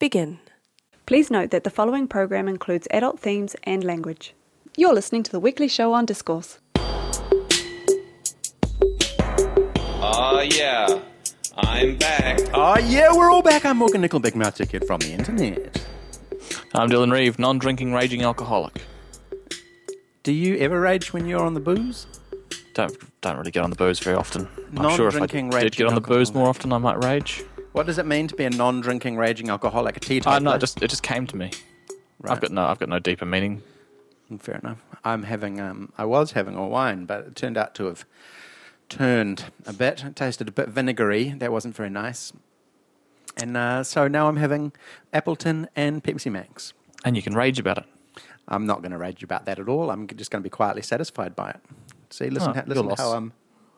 begin. Please note that the following program includes adult themes and language. You're listening to the weekly show on Discourse. Oh yeah, I'm back. Oh yeah, we're all back. I'm Morgan Nickel, Big Mouth Ticket from the internet. I'm Dylan Reeve, non-drinking, raging alcoholic. Do you ever rage when you're on the booze? Don't really get on the booze very often. I'm sure if I did get on the booze more often, I might rage. What does it mean to be a non-drinking, raging alcoholic? A teetotaler? No, it just came to me. Right. I've got no deeper meaning. Fair enough. I was having a wine, but it turned out to have turned a bit. It tasted a bit vinegary. That wasn't very nice. And so now I'm having Appleton and Pepsi Max. And you can rage about it. I'm not going to rage about that at all. I'm just going to be quietly satisfied by it. See, listen to how I'm...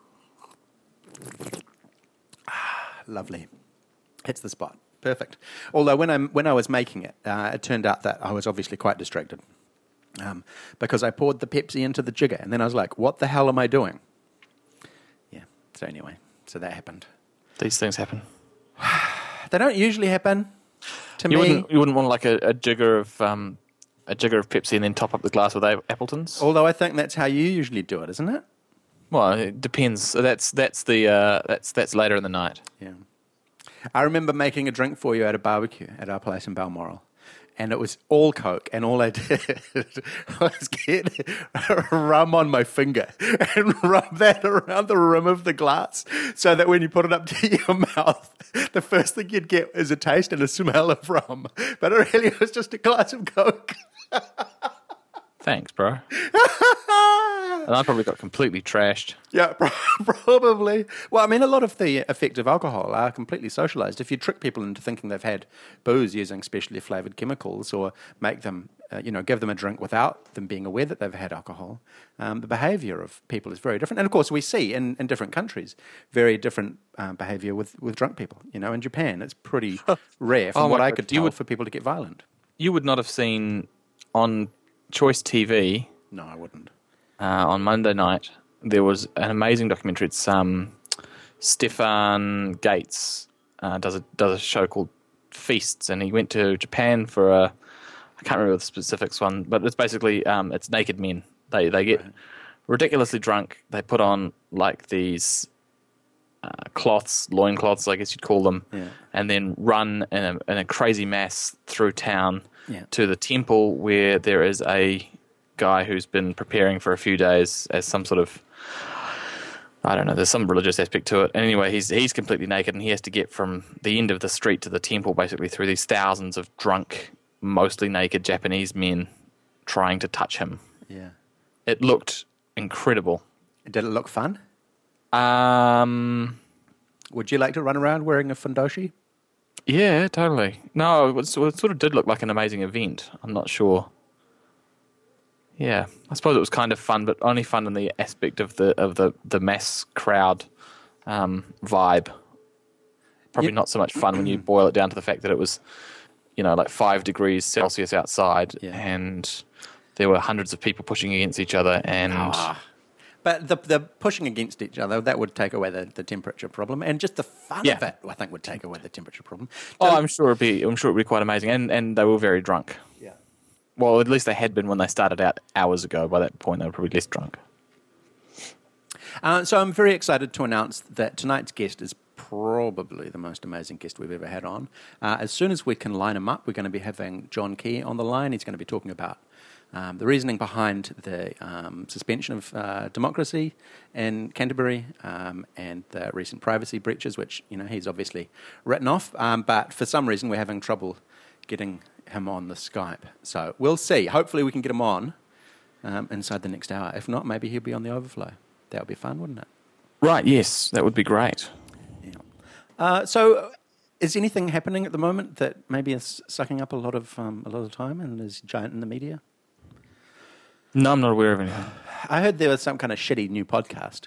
lovely. Hits the spot. Perfect. Although when I was making it, it turned out that I was obviously quite distracted because I poured the Pepsi into the jigger, and then I was like, what the hell am I doing? Yeah, so anyway, so that happened. These things happen. They don't usually happen to me. You wouldn't want like a jigger of Pepsi and then top up the glass with Appletons? Although I think that's how you usually do it, isn't it? Well, it depends. So that's later in the night. Yeah. I remember making a drink for you at a barbecue at our place in Balmoral, and it was all Coke, and all I did was get rum on my finger and rub that around the rim of the glass so that when you put it up to your mouth, the first thing you'd get is a taste and a smell of rum. But it really was just a glass of Coke. Thanks, bro. And I probably got completely trashed. Yeah, probably. Well, I mean, a lot of the effects of alcohol are completely socialized. If you trick people into thinking they've had booze using specially flavored chemicals, or make them, give them a drink without them being aware that they've had alcohol, the behavior of people is very different. And of course, we see in different countries very different behavior with drunk people. In Japan, it's pretty rare, from what I could tell, for people to get violent. You would not have seen on Choice TV. No, I wouldn't. On Monday night, there was an amazing documentary. It's Stefan Gates does a show called Feasts, and he went to Japan for I can't remember the specifics one, but it's basically it's naked men. They get ridiculously drunk. They put on like these loincloths, I guess you'd call them, and then run in a crazy mass through town to the temple where there is a guy who's been preparing for a few days as some sort of, I don't know, there's some religious aspect to it. And anyway, he's completely naked, and he has to get from the end of the street to the temple basically through these thousands of drunk, mostly naked Japanese men trying to touch him. Yeah. It looked incredible. Did it look fun? Would you like to run around wearing a fundoshi? Yeah, totally. No, it sort of did look like an amazing event. I'm not sure. Yeah, I suppose it was kind of fun, but only fun in the aspect of the mass crowd vibe. Probably not so much fun when you boil it down to the fact that it was, like 5 degrees Celsius outside, and there were hundreds of people pushing against each other, and. But the pushing against each other, that would take away the temperature problem, and just the fun of it, I think, would take away the temperature problem. I'm sure it'd be quite amazing, and they were very drunk. Yeah. Well, at least they had been when they started out hours ago. By that point, they were probably less drunk. So I'm very excited to announce that tonight's guest is probably the most amazing guest we've ever had on. As soon as we can line him up, we're going to be having John Key on the line. He's going to be talking about the reasoning behind the suspension of democracy in Canterbury and the recent privacy breaches, which he's obviously written off. But for some reason, we're having trouble getting him on the Skype. So we'll see. Hopefully we can get him on inside the next hour. If not, maybe he'll be on the overflow. That would be fun, wouldn't it? Right, yes. That would be great. Yeah. So is anything happening at the moment that maybe is sucking up a lot of time and is giant in the media? No, I'm not aware of anything. I heard there was some kind of shitty new podcast.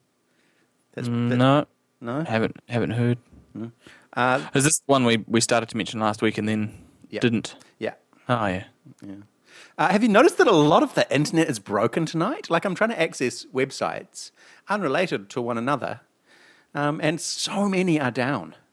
No? Haven't heard. Mm. Is this one we started to mention last week and then didn't? Yeah. Oh, yeah. Have you noticed that a lot of the internet is broken tonight? Like, I'm trying to access websites unrelated to one another, and so many are down.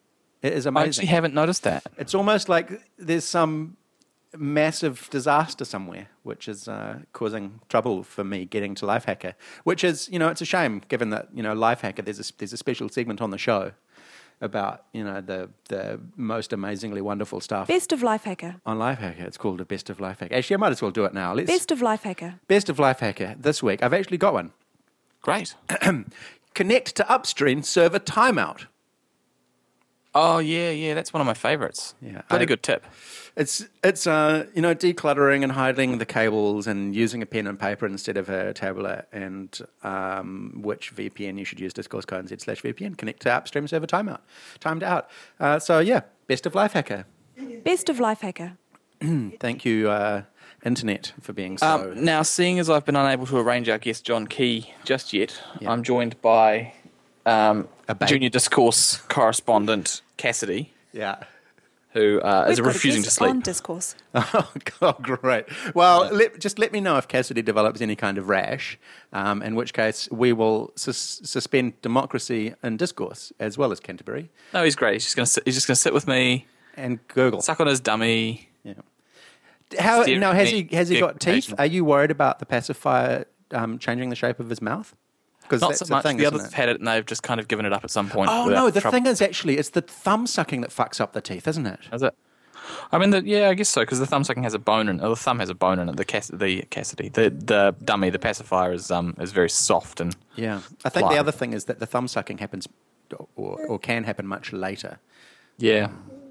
It is I amazing. actually haven't noticed that. It's almost like there's some massive disaster somewhere, which is causing trouble for me getting to Lifehacker. Which is, it's a shame, given that Lifehacker. There's a special segment on the show about the most amazingly wonderful stuff Best of Lifehacker. on Lifehacker. It's called a Best of Lifehacker. Actually, I might as well do it now. Best of Lifehacker. Best of Lifehacker this week. I've actually got one. Great. Connect to Upstream server timeout. Oh, yeah, that's one of my favourites. Yeah, Pretty good tip. It's decluttering and hiding the cables and using a pen and paper instead of a tablet, and which VPN you should use. Discourse.co.nz/VPN. Connect to Upstream server timed out. Best of Lifehacker. Best of Lifehacker. Thank you, Internet, for being so. Now, seeing as I've been unable to arrange our guest John Key just yet, Yeah. I'm joined by babe. Junior Discourse correspondent Cassidy, Yeah. who is We've got a refusing to guest sleep. on Discourse. Oh, God, great. Well, let me know if Cassidy develops any kind of rash, in which case we will suspend democracy and discourse as well as Canterbury No, he's great. He's just going to sit with me, and Google. suck on his dummy. Yeah. How Steering now has me he got teeth? occasionally. Are you worried about the pacifier changing the shape of his mouth? Because Not that's so the much. thing, The isn't others it? have had it and they've just kind of given it up at some point. Oh without no, the trouble. thing is actually it's the thumb sucking that fucks up the teeth, isn't it? Is it? I mean, I guess so, because the thumb sucking has a bone in it. Or the thumb has a bone in it. The dummy, the pacifier is very soft and Yeah. I think Fly. the other thing is that the thumb sucking happens or can happen much later. yeah.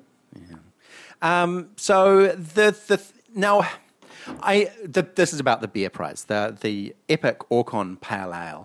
So this is about the beer prize, the Epic Orcon Pale Ale,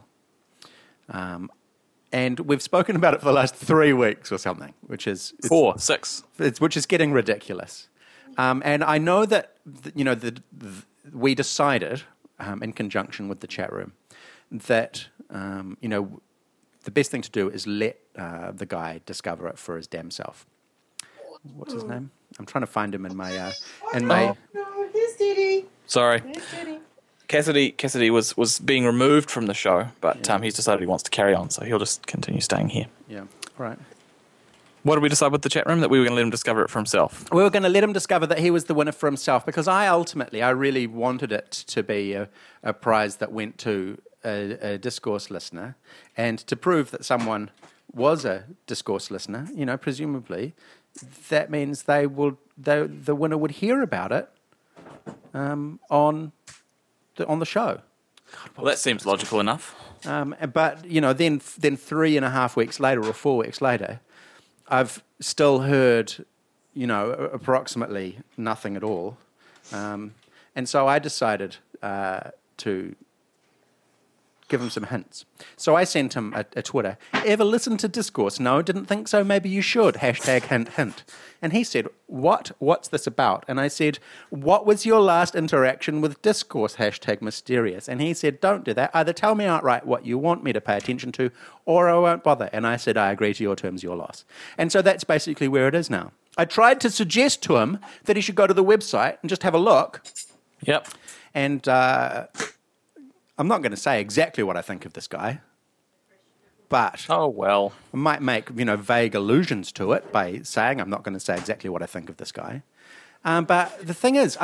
and we've spoken about it for the last 3 weeks or something, which is 4, 6. which is getting ridiculous. And I know that we decided in conjunction with the chat room that the best thing to do is let the guy discover it for his damn self. What's his name? I'm trying to find him in my No, here's Diddy. Sorry. Here's Diddy. Cassidy was being removed from the show, but he's decided he wants to carry on, so he'll just continue staying here. Yeah, right. What did we decide with the chat room? That we were going to let him discover it for himself. We were going to let him discover that he was the winner for himself, because I really wanted it to be a prize that went to a Discourse listener, and to prove that someone was a Discourse listener, presumably, that means the winner would hear about it on the show. Well, that seems logical enough. But then 3.5 weeks later or 4 weeks later, I've still heard approximately nothing at all, and so I decided to give him some hints. So I sent him a Twitter. Ever listened to Discourse? No, didn't think so. Maybe you should. #hint hint. And he said, "What? What's this about?" And I said, "What was your last interaction with Discourse? #mysterious." And he said, "Don't do that. Either tell me outright what you want me to pay attention to, or I won't bother." And I said, "I agree to your terms, your loss." And so that's basically where it is now. I tried to suggest to him that he should go to the website and just have a look. Yep. And I'm not going to say exactly what I think of this guy, but Oh, well. I might make vague allusions to it by saying I'm not going to say exactly what I think of this guy. But the thing is,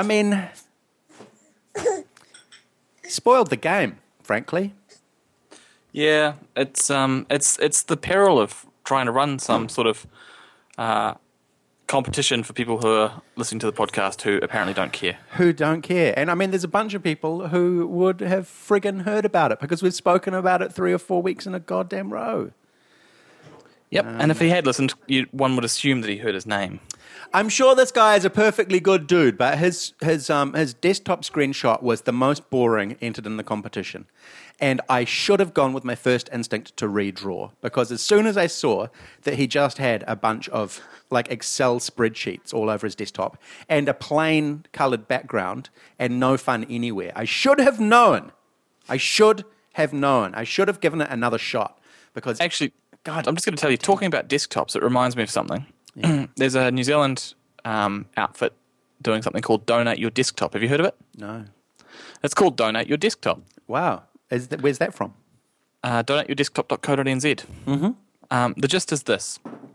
spoiled the game, frankly. Yeah, it's the peril of trying to run some sort of competition for people who are listening to the podcast who apparently don't care. Who don't care. And there's a bunch of people who would have friggin' heard about it because we've spoken about it 3 or 4 weeks in a goddamn row. Yep, and if he had listened, one would assume that he heard his name. I'm sure this guy is a perfectly good dude, but his desktop screenshot was the most boring entered in the competition. And I should have gone with my first instinct to redraw, because as soon as I saw that he just had a bunch of Excel spreadsheets all over his desktop and a plain coloured background and no fun anywhere, I should have known. I should have given it another shot, because Actually, God, I'm just going to tell you, talking about desktops, it reminds me of something. Yeah. There's a New Zealand outfit doing something called Donate Your Desktop. Have you heard of it? No. It's called Donate Your Desktop. Wow. Where's that from? DonateYourDesktop.co.nz. Mm-hmm. The gist is this.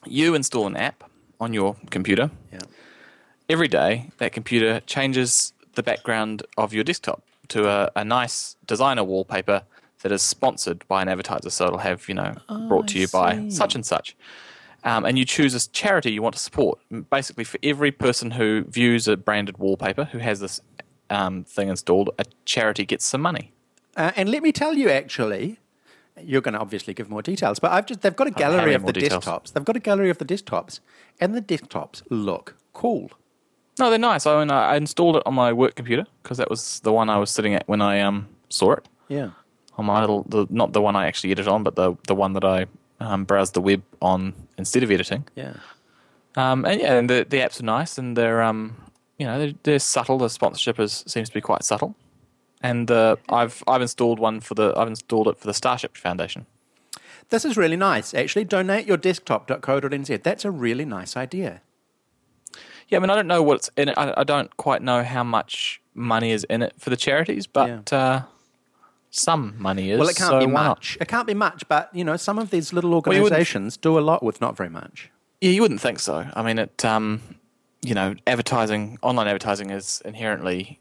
You install an app on your computer. Yeah. Every day, that computer changes the background of your desktop to a nice designer wallpaper that is sponsored by an advertiser. So it'll have, brought to you by such and such. And you choose a charity you want to support. Basically, for every person who views a branded wallpaper, who has this thing installed, a charity gets some money. And let me tell you, actually, you're going to obviously give more details, but they've got a gallery of the desktops. They've got a gallery of the desktops, and the desktops look cool. No, they're nice. I installed it on my work computer because that was the one I was sitting at when I saw it. Yeah. On my not the one I actually edit on, but the one that I browse the web on instead of editing. Yeah. And the apps are nice, and they're subtle. The sponsorship seems to be quite subtle. And I've installed it for the Starship Foundation. This is really nice, actually. DonateYourDesktop.co.nz. That's a really nice idea. Yeah, I mean, I don't know what's in it. I don't quite know how much money is in it for the charities, but some money is. Well, it can't be much. It can't be much, but, some of these little organizations do a lot with not very much. Yeah, you wouldn't think so. I mean, advertising, online advertising is inherently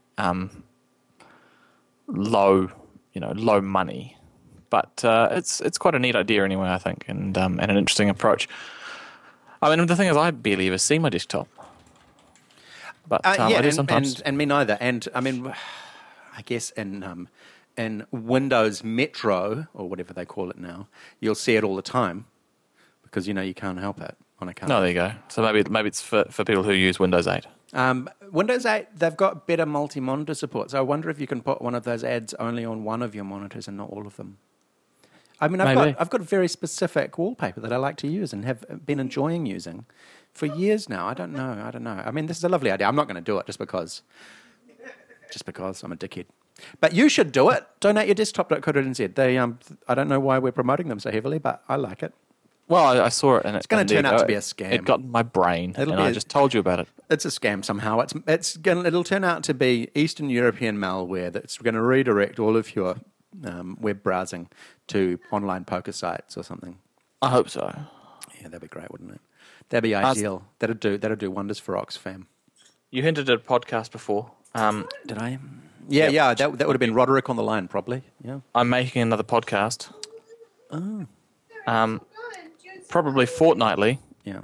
low money. But it's quite a neat idea anyway, I think, and an interesting approach. I mean, the thing is, I barely ever see my desktop. But I do sometimes. And me neither. And, I mean, I guess in Windows Metro, or whatever they call it now, you'll see it all the time because, you can't help it on account. No, there you go. So maybe it's for people who use Windows 8. Windows 8, they've got better multi-monitor support, so I wonder if you can put one of those ads only on one of your monitors and not all of them. I mean, I've got a very specific wallpaper that I like to use and have been enjoying using for years now. I don't know. I mean, this is a lovely idea. I'm not going to do it just because I'm a dickhead. But you should do it. DonateYourDesktop.co.nz. I don't know why we're promoting them so heavily, but I like it. Well, I saw it, and it's going to turn out to be a scam. It got in my brain, I just told you about it. It's a scam somehow. It'll turn out to be Eastern European malware that's going to redirect all of your web browsing to online poker sites or something. I hope so. Yeah, that'd be great, wouldn't it? That'd be ideal. That'd do wonders for Oxfam. You hinted at a podcast before. Did I? Yeah. That would have been Roderick on the Line, probably. Yeah. I'm making another podcast. Oh. Probably fortnightly. Yeah.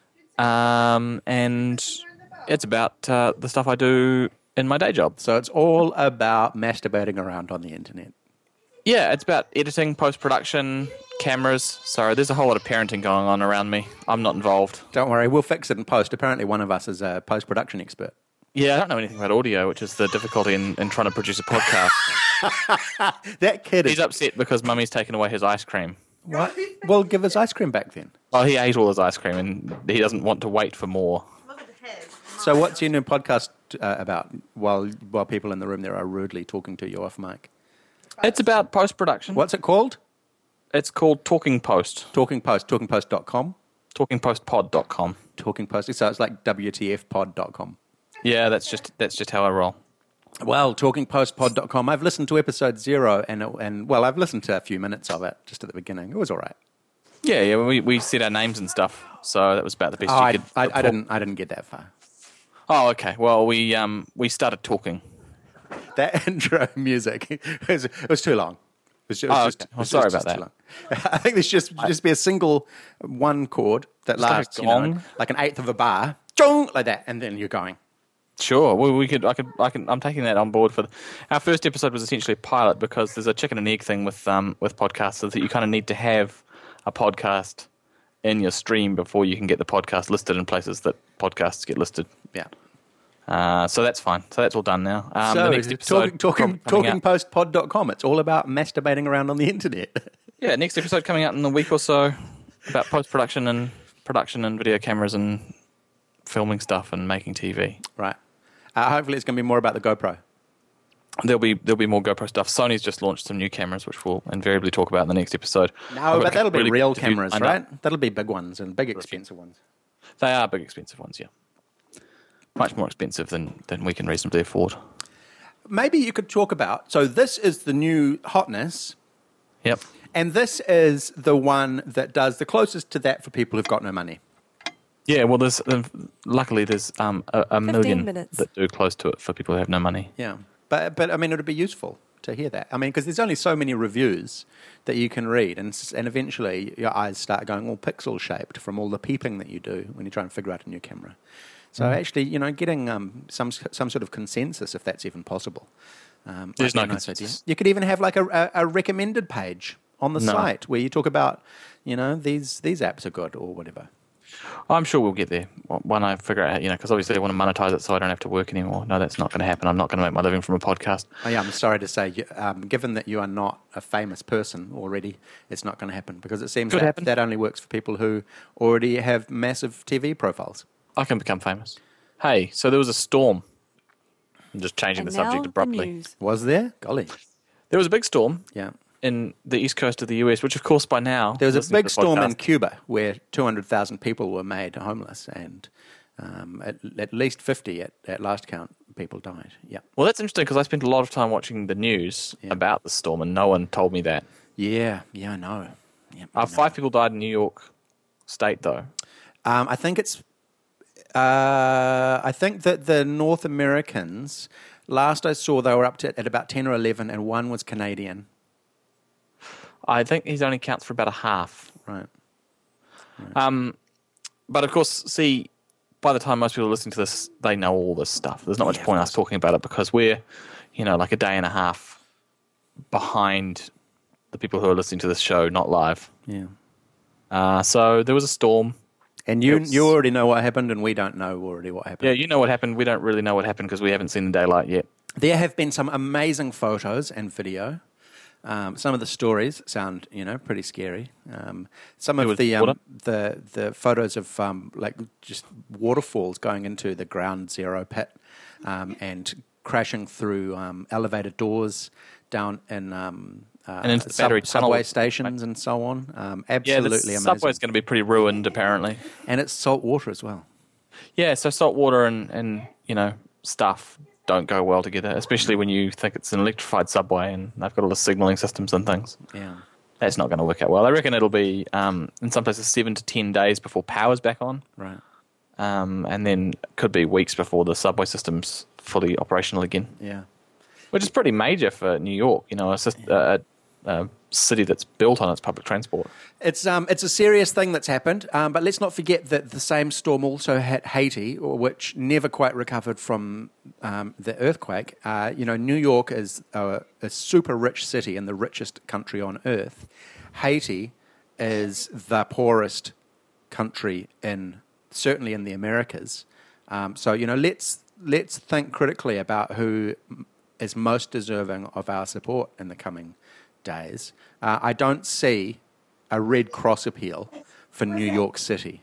And it's about the stuff I do in my day job. So it's all about masturbating around on the internet. Yeah, it's about editing, post-production, cameras. Sorry, there's a whole lot of parenting going on around me. I'm not involved. Don't worry, we'll fix it in post. Apparently one of us is a post-production expert. Yeah, I don't know anything about audio, which is the difficulty in trying to produce a podcast. That kid He's upset because Mummy's taken away his ice cream. What? Well, give his ice cream back then. Well, he ate all his ice cream and he doesn't want to wait for more. So what's your new podcast about while people in the room there are rudely talking to you off mic? It's about post-production. What's it called? It's called Talking Post. Talking Post. TalkingPost.com? TalkingPostPod.com. Talking Post. So it's like WTFpod.com. Yeah, that's just how I roll. Well, TalkingPostPod.com. I've listened to episode 0 and I've listened to a few minutes of it just at the beginning. It was all right. Yeah. We said our names and stuff, so that was about the best you could. I didn't get that far. Oh, okay. Well, we started talking. That intro music it was too long. Sorry about that. I think there's just be a single one chord that lasts, like an eighth of a bar, like that, and then you're going. Sure. Well, I'm taking that on board our first episode was essentially a pilot because there's a chicken and egg thing with podcasts, so that you kind of need to have a podcast in your stream before you can get the podcast listed in places that podcasts get listed. Yeah. So that's fine. So that's all done now. So the next episode TalkingPostPod.com. It's all about masturbating around on the internet. Yeah, next episode coming out in a week or so about post-production and production and video cameras and filming stuff and making TV. Right. Hopefully it's going to be more about the GoPro. There'll be more GoPro stuff. Sony's just launched some new cameras, which we'll invariably talk about in the next episode. No, but that'll be real cameras, right? That'll be big ones and big expensive ones. They are big expensive ones, yeah. Much more expensive than we can reasonably afford. Maybe you could talk about, so this is the new hotness. Yep. And this is the one that does the closest to that for people who've got no money. Yeah, well, there's luckily there's a million minutes. that do close to it for people who have no money. Yeah, but I mean, it would be useful to hear that. I mean, because there's only so many reviews that you can read, and eventually your eyes start going all pixel shaped from all the peeping that you do when you try and figure out a new camera. So actually, getting some sort of consensus, if that's even possible. There's no might be a nice consensus. idea. You could even have like a recommended page on the No. site where you talk about, these apps are good or whatever. I'm sure we'll get there when I figure out, because obviously I want to monetize it so I don't have to work anymore. No, that's not going to happen. I'm not going to make my living from a podcast. Oh, yeah, I'm sorry to say, given that you are not a famous person already, it's not going to happen because it seems Could happen. that only works for people who already have massive TV profiles. I can become famous. Hey, so there was a storm. I'm just changing And the subject now abruptly. the news. Was there? Golly. There was a big storm Yeah. in the east coast of the US, which of course by now... There was a listening big to the storm in podcast- Cuba where 200,000 people were made homeless and at least 50 at last count people died. Yeah. Well, that's interesting because I spent a lot of time watching the news about the storm and no one told me that. Yeah, I know. Yeah, I know. 5 people died in New York State, though. I think it's. I think that the North Americans, last I saw, they were up to at about 10 or 11, and one was Canadian. I think he only counts for about a half. Right. But of course, see, by the time most people are listening to this, they know all this stuff. There's not much Yeah, point of us talking about it because we're, like a day and a half behind the people who are listening to this show, not live. Yeah. So there was a storm. And you already know what happened, and we don't know already what happened. Yeah, you know what happened. We don't really know what happened because we haven't seen the daylight yet. There have been some amazing photos and video. Some of the stories sound, pretty scary. Some of was the water? the photos of like just waterfalls going into the ground zero pit and crashing through elevator doors down in And into the battery tunnel. subway stations and so on. Yeah, Absolutely the amazing. subway's going to be pretty ruined, apparently. And it's salt water as well. Yeah, so salt water and stuff don't go well together, especially when you think it's an electrified subway and they've got all the signalling systems and things. Yeah. That's not going to work out well. I reckon it'll be, in some places, 7 to 10 days before power's back on. Right. And then could be weeks before the subway system's fully operational again, Yeah. which is pretty major for New York, a city that's built on its public transport. It's a serious thing that's happened, but let's not forget that the same storm also hit Haiti, which never quite recovered from the earthquake. New York is a super rich city and the richest country on earth. Haiti is the poorest country certainly in the Americas. So let's think critically about who is most deserving of our support in the coming days. I don't see a Red Cross appeal for New York City.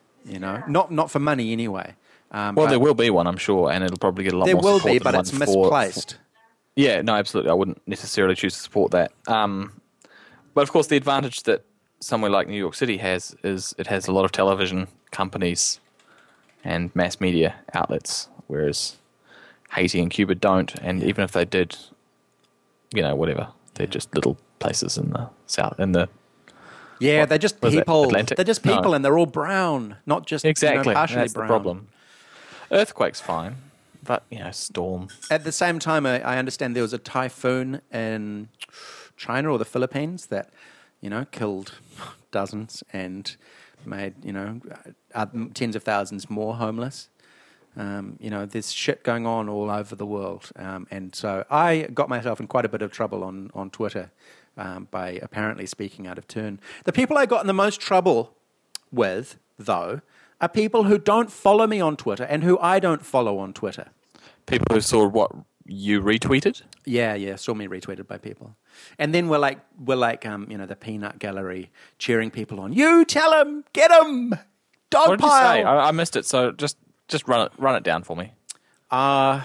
Not for money anyway. Well, there will be one, I'm sure, and it'll probably get a lot there more will support be, than but one it's for- misplaced. Yeah, no, absolutely. I wouldn't necessarily choose to support that. But of course, the advantage that somewhere like New York City has is it has a lot of television companies and mass media outlets, whereas Haiti and Cuba don't. And even if they did, whatever, they're just little places in the south, Yeah, they're just was it, people. Atlantic? They're just No. people, and they're all brown, not just exactly. partially That's brown. the problem. Earthquake's fine, but storm. At the same time, I understand there was a typhoon in China or the Philippines that, killed dozens and made, tens of thousands more homeless. There's shit going on all over the world. And so I got myself in quite a bit of trouble on Twitter by apparently speaking out of turn. The people I got in the most trouble with, though, are people who don't follow me on Twitter and who I don't follow on Twitter. People who saw what you retweeted. Yeah, saw me retweeted by people, and then we're like, the peanut gallery cheering people on. You tell him, get him, dog What did you say? pile. I missed it. So just run it down for me. All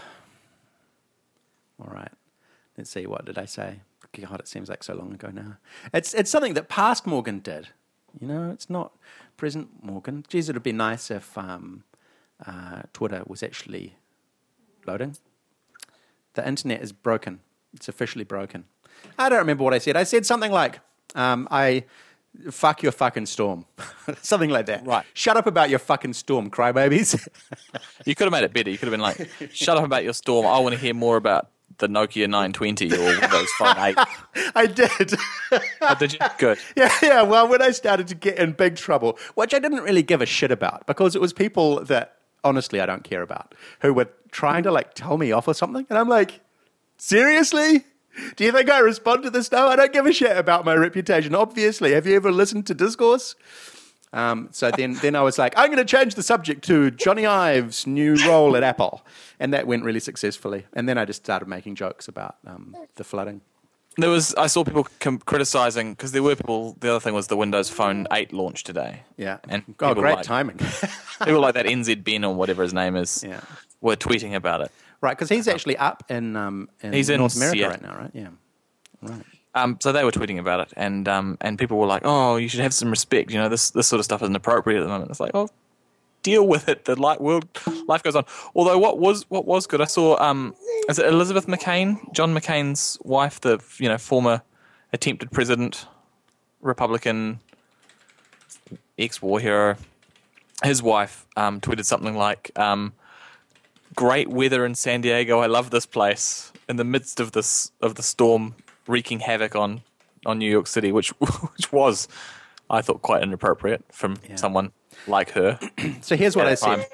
right. Let's see. What did I say? God, it seems like so long ago now. It's something that past Morgan did. It's not present Morgan. Geez, it'd be nice if Twitter was actually loading. The internet is broken. It's officially broken. I don't remember what I said. I said something like, I fuck your fucking storm. Something like that. Right. Shut up about your fucking storm, crybabies. You could have made it better. You could have been like, shut up about your storm. I want to hear more about the Nokia 920 or Windows Phone 8. I did. Oh, did you? Good. Yeah. Well, when I started to get in big trouble, which I didn't really give a shit about because it was people that, honestly, I don't care about, who were trying to, like, tell me off or something. And I'm like, seriously? Do you think I respond to this now? I don't give a shit about my reputation, obviously. Have you ever listened to Discourse? So then I was like, I'm going to change the subject to Johnny Ive's new role at Apple. And that went really successfully. And then I just started making jokes about the flooding. I saw people criticizing, because there were people, the other thing was the Windows Phone 8 launch today. Yeah. And Great timing. People like that NZ Ben or whatever his name is were tweeting about it. Right, because he's actually up in He's in North America Seattle right now, right? Yeah. Right. So they were tweeting about it, and people were like, "Oh, you should have some respect. You know, this sort of stuff isn't appropriate at the moment." It's like, "Oh, deal with it. The life goes on." Although what was good, I saw is it Elizabeth McCain, John McCain's wife, the former attempted president, Republican, ex-war hero. His wife tweeted something like, "Great weather in San Diego. I love this place." In the midst of the storm wreaking havoc on New York City, which was, I thought, quite inappropriate from someone like her. So here's what I said.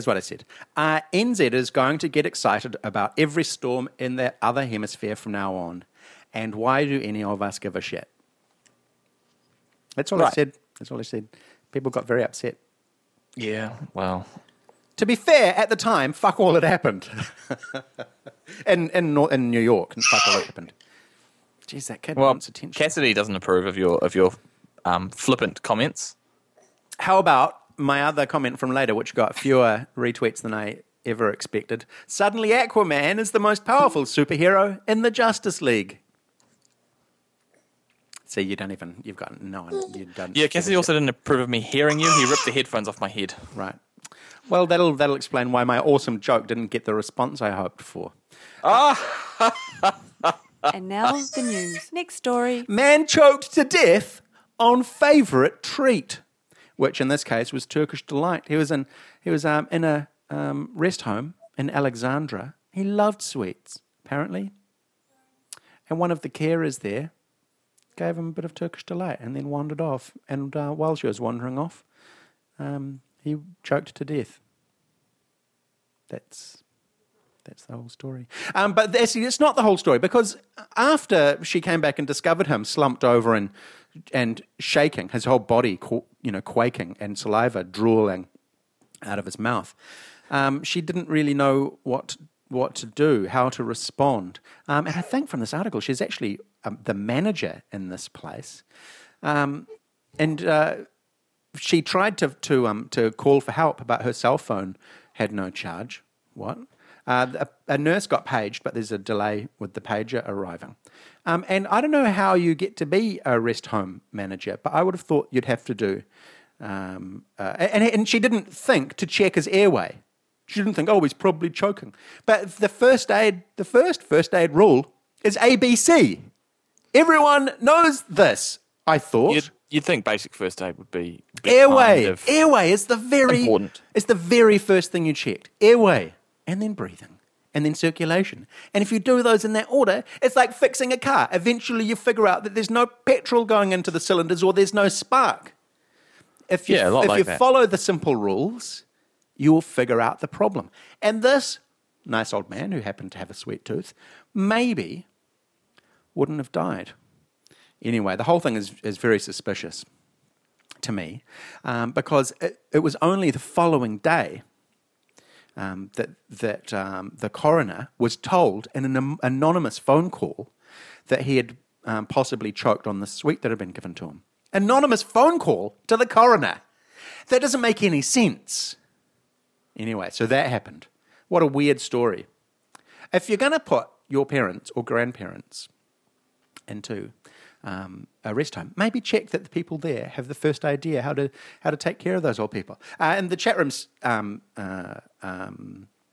NZ is going to get excited about every storm in the other hemisphere from now on. And why do any of us give a shit? That's all I said. That's all I said. People got very upset. Yeah, well. To be fair, at the time, fuck all had happened. in New York, fuck all had happened. Jeez, that kid wants attention. Cassidy doesn't approve of your flippant comments. How about my other comment from later, which got fewer retweets than I ever expected? Suddenly Aquaman is the most powerful superhero in the Justice League. See, you've got no idea. Yeah, Cassidy also didn't approve of me hearing you. He ripped the headphones off my head. Right. Well, that'll explain why my awesome joke didn't get the response I hoped for. And now the news. Next story. Man choked to death on favourite treat, which in this case was Turkish delight. He was in a rest home in Alexandra. He loved sweets, apparently, and one of the carers there gave him a bit of Turkish delight and then wandered off. And while she was wandering off, he choked to death. That's the whole story. But actually, it's not the whole story, because after she came back and discovered him slumped over and shaking, his whole body quaking and saliva drooling out of his mouth, she didn't really know what to do, how to respond. And I think from this article, she's actually the manager in this place, and she tried to call for help, but her cell phone had no charge. What? A nurse got paged, but there's a delay with the pager arriving. And I don't know how you get to be a rest home manager, but I would have thought you'd have to do. And she didn't think to check his airway. She didn't think, he's probably choking. But the first aid rule is ABC. Everyone knows this, I thought. You'd think basic first aid would be airway. Airway is the very important. It's the very first thing you checked. Airway, and then breathing, and then circulation. And if you do those in that order, it's like fixing a car. Eventually, you figure out that there's no petrol going into the cylinders, or there's no spark. If you follow the simple rules, you will figure out the problem. And this nice old man who happened to have a sweet tooth maybe wouldn't have died. Anyway, the whole thing is very suspicious to me, because it was only the following day that the coroner was told in an anonymous phone call that he had possibly choked on the sweet that had been given to him. Anonymous phone call to the coroner. That doesn't make any sense. Anyway, so that happened. What a weird story. If you're going to put your parents or grandparents into a rest home, maybe check that the people there have the first idea how to take care of those old people. And the chat room's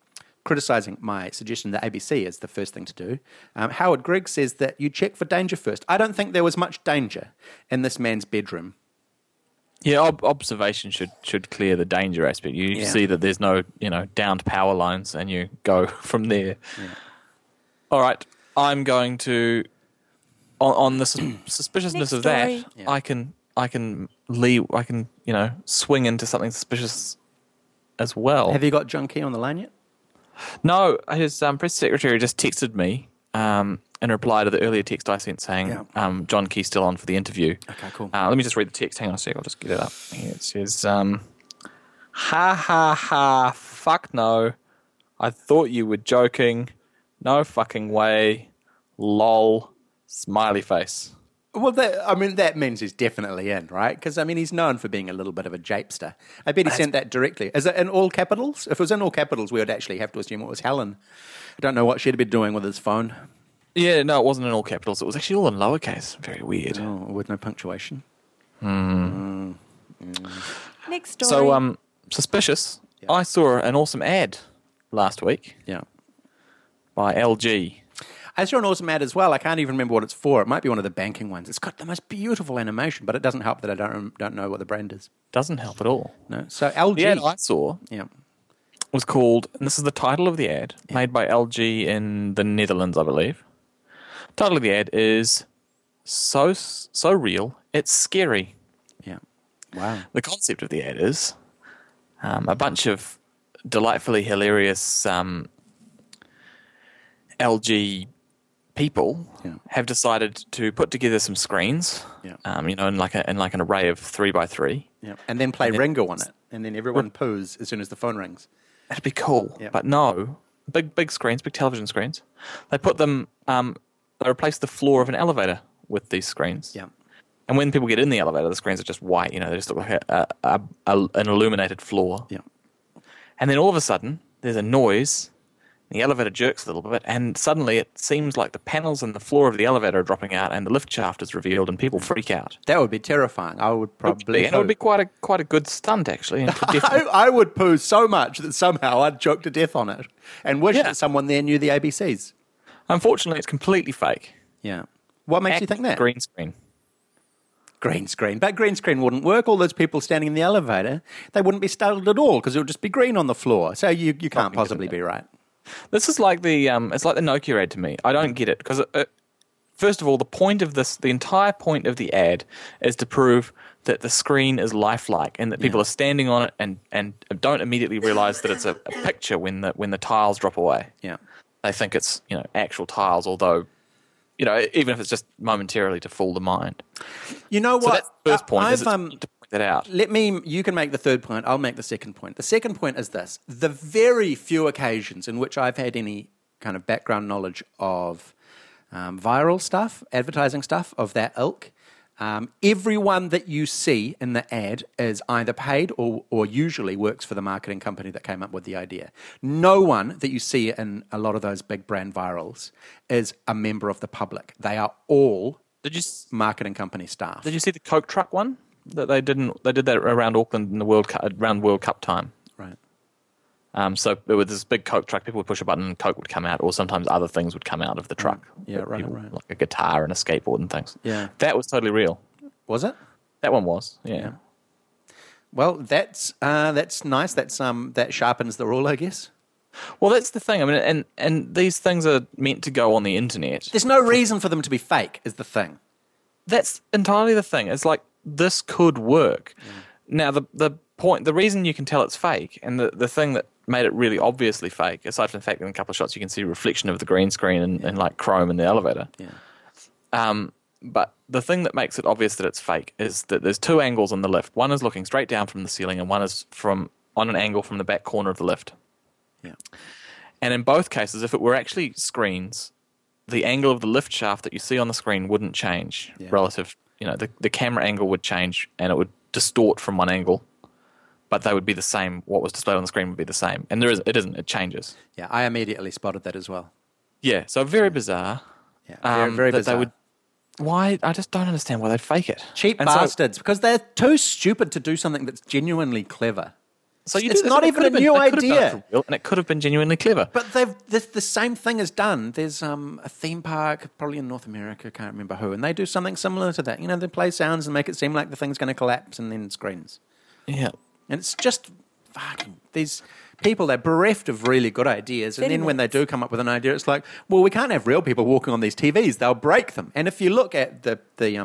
criticising my suggestion that ABC is the first thing to do. Howard Grigg says that you check for danger first. I don't think there was much danger in this man's bedroom. Yeah, observation should clear the danger aspect. You see that there's no, downed power lines, and you go from there. Yeah. All right, I'm going to on the suspiciousness of that. Next Yeah. I can leave. I can swing into something suspicious as well. Have you got John Key on the line yet? No, his press secretary just texted me in reply to the earlier text I sent saying John Key's still on for the interview. Okay, cool. Let me just read the text. Hang on a sec. I'll just get it up. Here it says, ha ha ha, fuck no. I thought you were joking. No fucking way. Lol. Smiley face. Well, that means he's definitely in, right? Because, he's known for being a little bit of a japester. I bet he sent that directly. Is it in all capitals? If it was in all capitals, we would actually have to assume it was Helen. I don't know what she'd been doing with his phone. Yeah, no, it wasn't in all capitals. It was actually all in lowercase. Very weird. Oh, with no punctuation. Next story. So, suspicious. Yeah. I saw an awesome ad last week Yeah. by LG. I saw an awesome ad as well. I can't even remember what it's for. It might be one of the banking ones. It's got the most beautiful animation, but it doesn't help that I don't know what the brand is. Doesn't help at all. No. So LG. The ad I saw Yeah. was called, and this is the title of the ad, made by LG in the Netherlands, I believe. Title of the ad is So Real, It's Scary. Yeah. Wow. The concept of the ad is a bunch of delightfully hilarious LG people have decided to put together some screens, in like an array of 3x3. Yeah. And then play Ringo on it, and then everyone poos as soon as the phone rings. That'd be cool. Yeah. But no, big screens, big television screens. They put them. They replace the floor of an elevator with these screens. Yeah. And when people get in the elevator, the screens are just white. They just look like an illuminated floor. Yeah. And then all of a sudden, there's a noise. The elevator jerks a little bit, and suddenly it seems like the panels and the floor of the elevator are dropping out, and the lift shaft is revealed, and people freak out. That would be terrifying. I would probably. And it would be quite a good stunt, actually. And I would poo so much that somehow I'd choke to death on it and wish that someone there knew the ABCs. Unfortunately, it's completely fake. Yeah. What makes you think that? Green screen. Green screen. But green screen wouldn't work. All those people standing in the elevator, they wouldn't be startled at all because it would just be green on the floor. So you can't possibly be right. This is like the it's like the Nokia ad to me. I don't get it because first of all, the entire point of the ad is to prove that the screen is lifelike and that people are standing on it and don't immediately realize that it's a picture when the tiles drop away. Yeah. They think it's actual tiles, although even if it's just momentarily to fool the mind. You know So what? that's the first point. Is I've, to point that out. You can make the third point. I'll make the second point. The second point is this. The very few occasions in which I've had any kind of background knowledge of viral stuff, advertising stuff of that ilk, everyone that you see in the ad is either paid or usually works for the marketing company that came up with the idea. No one that you see in a lot of those big brand virals is a member of the public. They are all marketing company staff. Did you see the Coke truck one that they didn't? They did that around Auckland in the around World Cup time. Right. So with this big Coke truck, people would push a button and Coke would come out, or sometimes other things would come out of the truck. Yeah, right. Like a guitar and a skateboard and things. Yeah. That was totally real. Was it? That one was, yeah. Well, that's nice. That sharpens the rule, I guess. Well, that's the thing. I mean, and these things are meant to go on the internet. There's no reason for them to be fake, is the thing. That's entirely the thing. It's like, this could work. Now, the reason you can tell it's fake, and the thing that made it really obviously fake, aside from the fact that in a couple of shots you can see a reflection of the green screen and like chrome in the elevator. Yeah. But the thing that makes it obvious that it's fake is that there's two angles on the lift. One is looking straight down from the ceiling, and one is on an angle from the back corner of the lift. Yeah. And in both cases, if it were actually screens, the angle of the lift shaft that you see on the screen wouldn't change relative. The camera angle would change and it would distort from one angle, but they would be the same. What was displayed on the screen would be the same. And it isn't. It changes. Yeah, I immediately spotted that as well. Yeah, so very bizarre. Yeah, very that bizarre. They would. Why? I just don't understand why they'd fake it. Cheap And so- bastards, because they're too stupid to do something that's genuinely clever. So It's not even a new idea. And it could have been genuinely clever. But the same thing is done. There's a theme park, probably in North America, can't remember who, and they do something similar to that. You know, they play sounds and make it seem like the thing's going to collapse and then screens. Yeah. And it's just fucking, these people, they're bereft of really good ideas. And then when they do come up with an idea, it's like, well, we can't have real people walking on these TVs. They'll break them. And if you look at the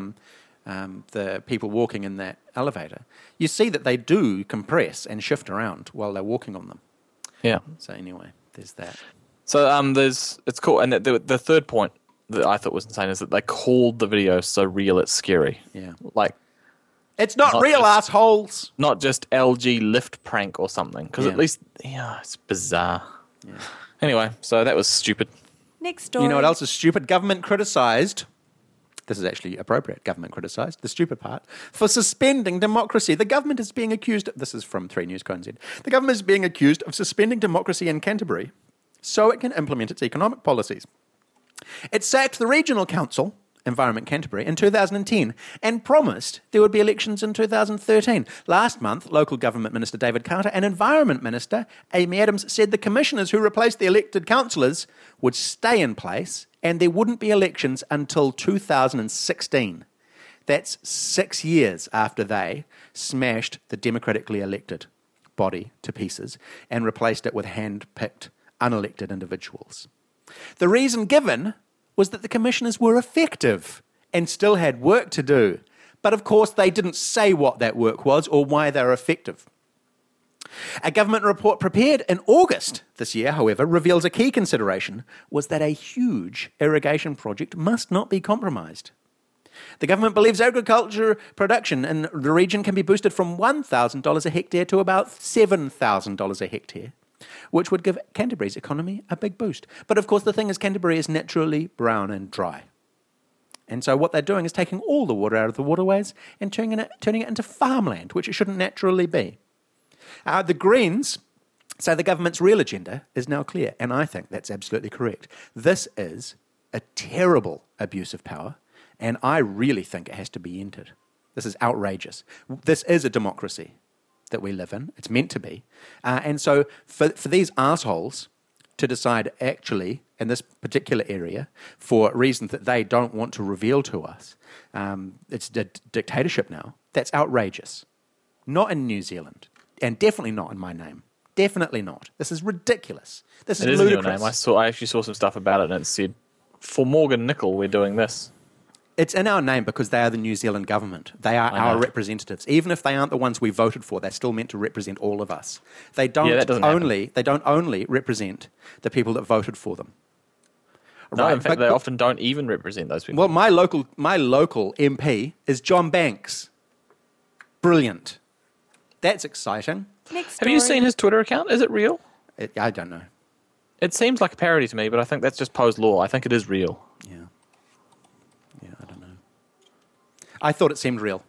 people walking in that elevator, you see that they do compress and shift around while they're walking on them. Yeah. So anyway, there's that. So it's cool. And the third point that I thought was insane is that they called the video so real it's scary. Yeah. Like, It's not real, assholes. not just LG lift prank or something. Because Yeah. at least, it's bizarre. Yeah. Anyway, so that was stupid. Next story. You know what else is stupid? Government criticised. This is actually appropriate. Government criticised the stupid part for suspending democracy. The government is being accused. This is from 3 News Co.nz. The government is being accused of suspending democracy in Canterbury so it can implement its economic policies. It sacked the Regional Council, Environment Canterbury, in 2010 and promised there would be elections in 2013. Last month, Local Government Minister David Carter and Environment Minister Amy Adams said the commissioners who replaced the elected councillors would stay in place and there wouldn't be elections until 2016. That's 6 years after they smashed the democratically elected body to pieces and replaced it with hand-picked, unelected individuals. The reason given was that the commissioners were effective and still had work to do. But of course, they didn't say what that work was or why they were effective. A government report prepared in August this year, however, reveals a key consideration was that a huge irrigation project must not be compromised. The government believes agriculture production in the region can be boosted from $1,000 a hectare to about $7,000 a hectare, which would give Canterbury's economy a big boost. But of course, the thing is, Canterbury is naturally brown and dry. And so what they're doing is taking all the water out of the waterways and turning it into farmland, which it shouldn't naturally be. The Greens say the government's real agenda is now clear, and I think that's absolutely correct. This is a terrible abuse of power, and I really think it has to be ended. This is outrageous. This is a democracy that we live in. It's meant to be. And so for these assholes to decide actually in this particular area for reasons that they don't want to reveal to us, it's a dictatorship now. That's outrageous. Not in New Zealand. And definitely not in my name. Definitely not. This is ridiculous. This is ludicrous. It is in your name. I actually saw some stuff about it and it said, for Morgan Nickel, we're doing this. It's in our name because they are the New Zealand government. They are our representatives. Even if they aren't the ones we voted for, they're still meant to represent all of us. They don't only represent the people that voted for them. No, in fact, they often don't even represent those people. Well, my local MP is John Banks. Brilliant. That's exciting. Next Have you story. seen his Twitter account? Is it real? I don't know. It seems like a parody to me, but I think that's just Poe's law. I think it is real. Yeah, I don't know. I thought it seemed real.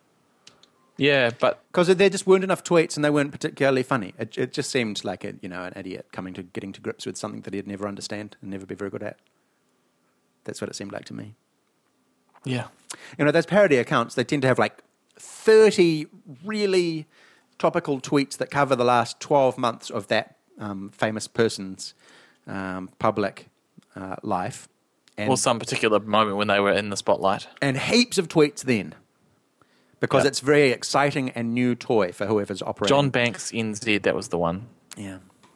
Yeah, but Because there just weren't enough tweets and they weren't particularly funny. It just seemed like an idiot getting to grips with something that he'd never understand and never be very good at. That's what it seemed like to me. yeah. Those parody accounts, they tend to have like 30 really topical tweets that cover the last 12 months of that famous person's public life. Or some particular moment when they were in the spotlight. And heaps of tweets then. Because it's very exciting and new toy for whoever's operating. John Banks NZ, that was the one. Yeah.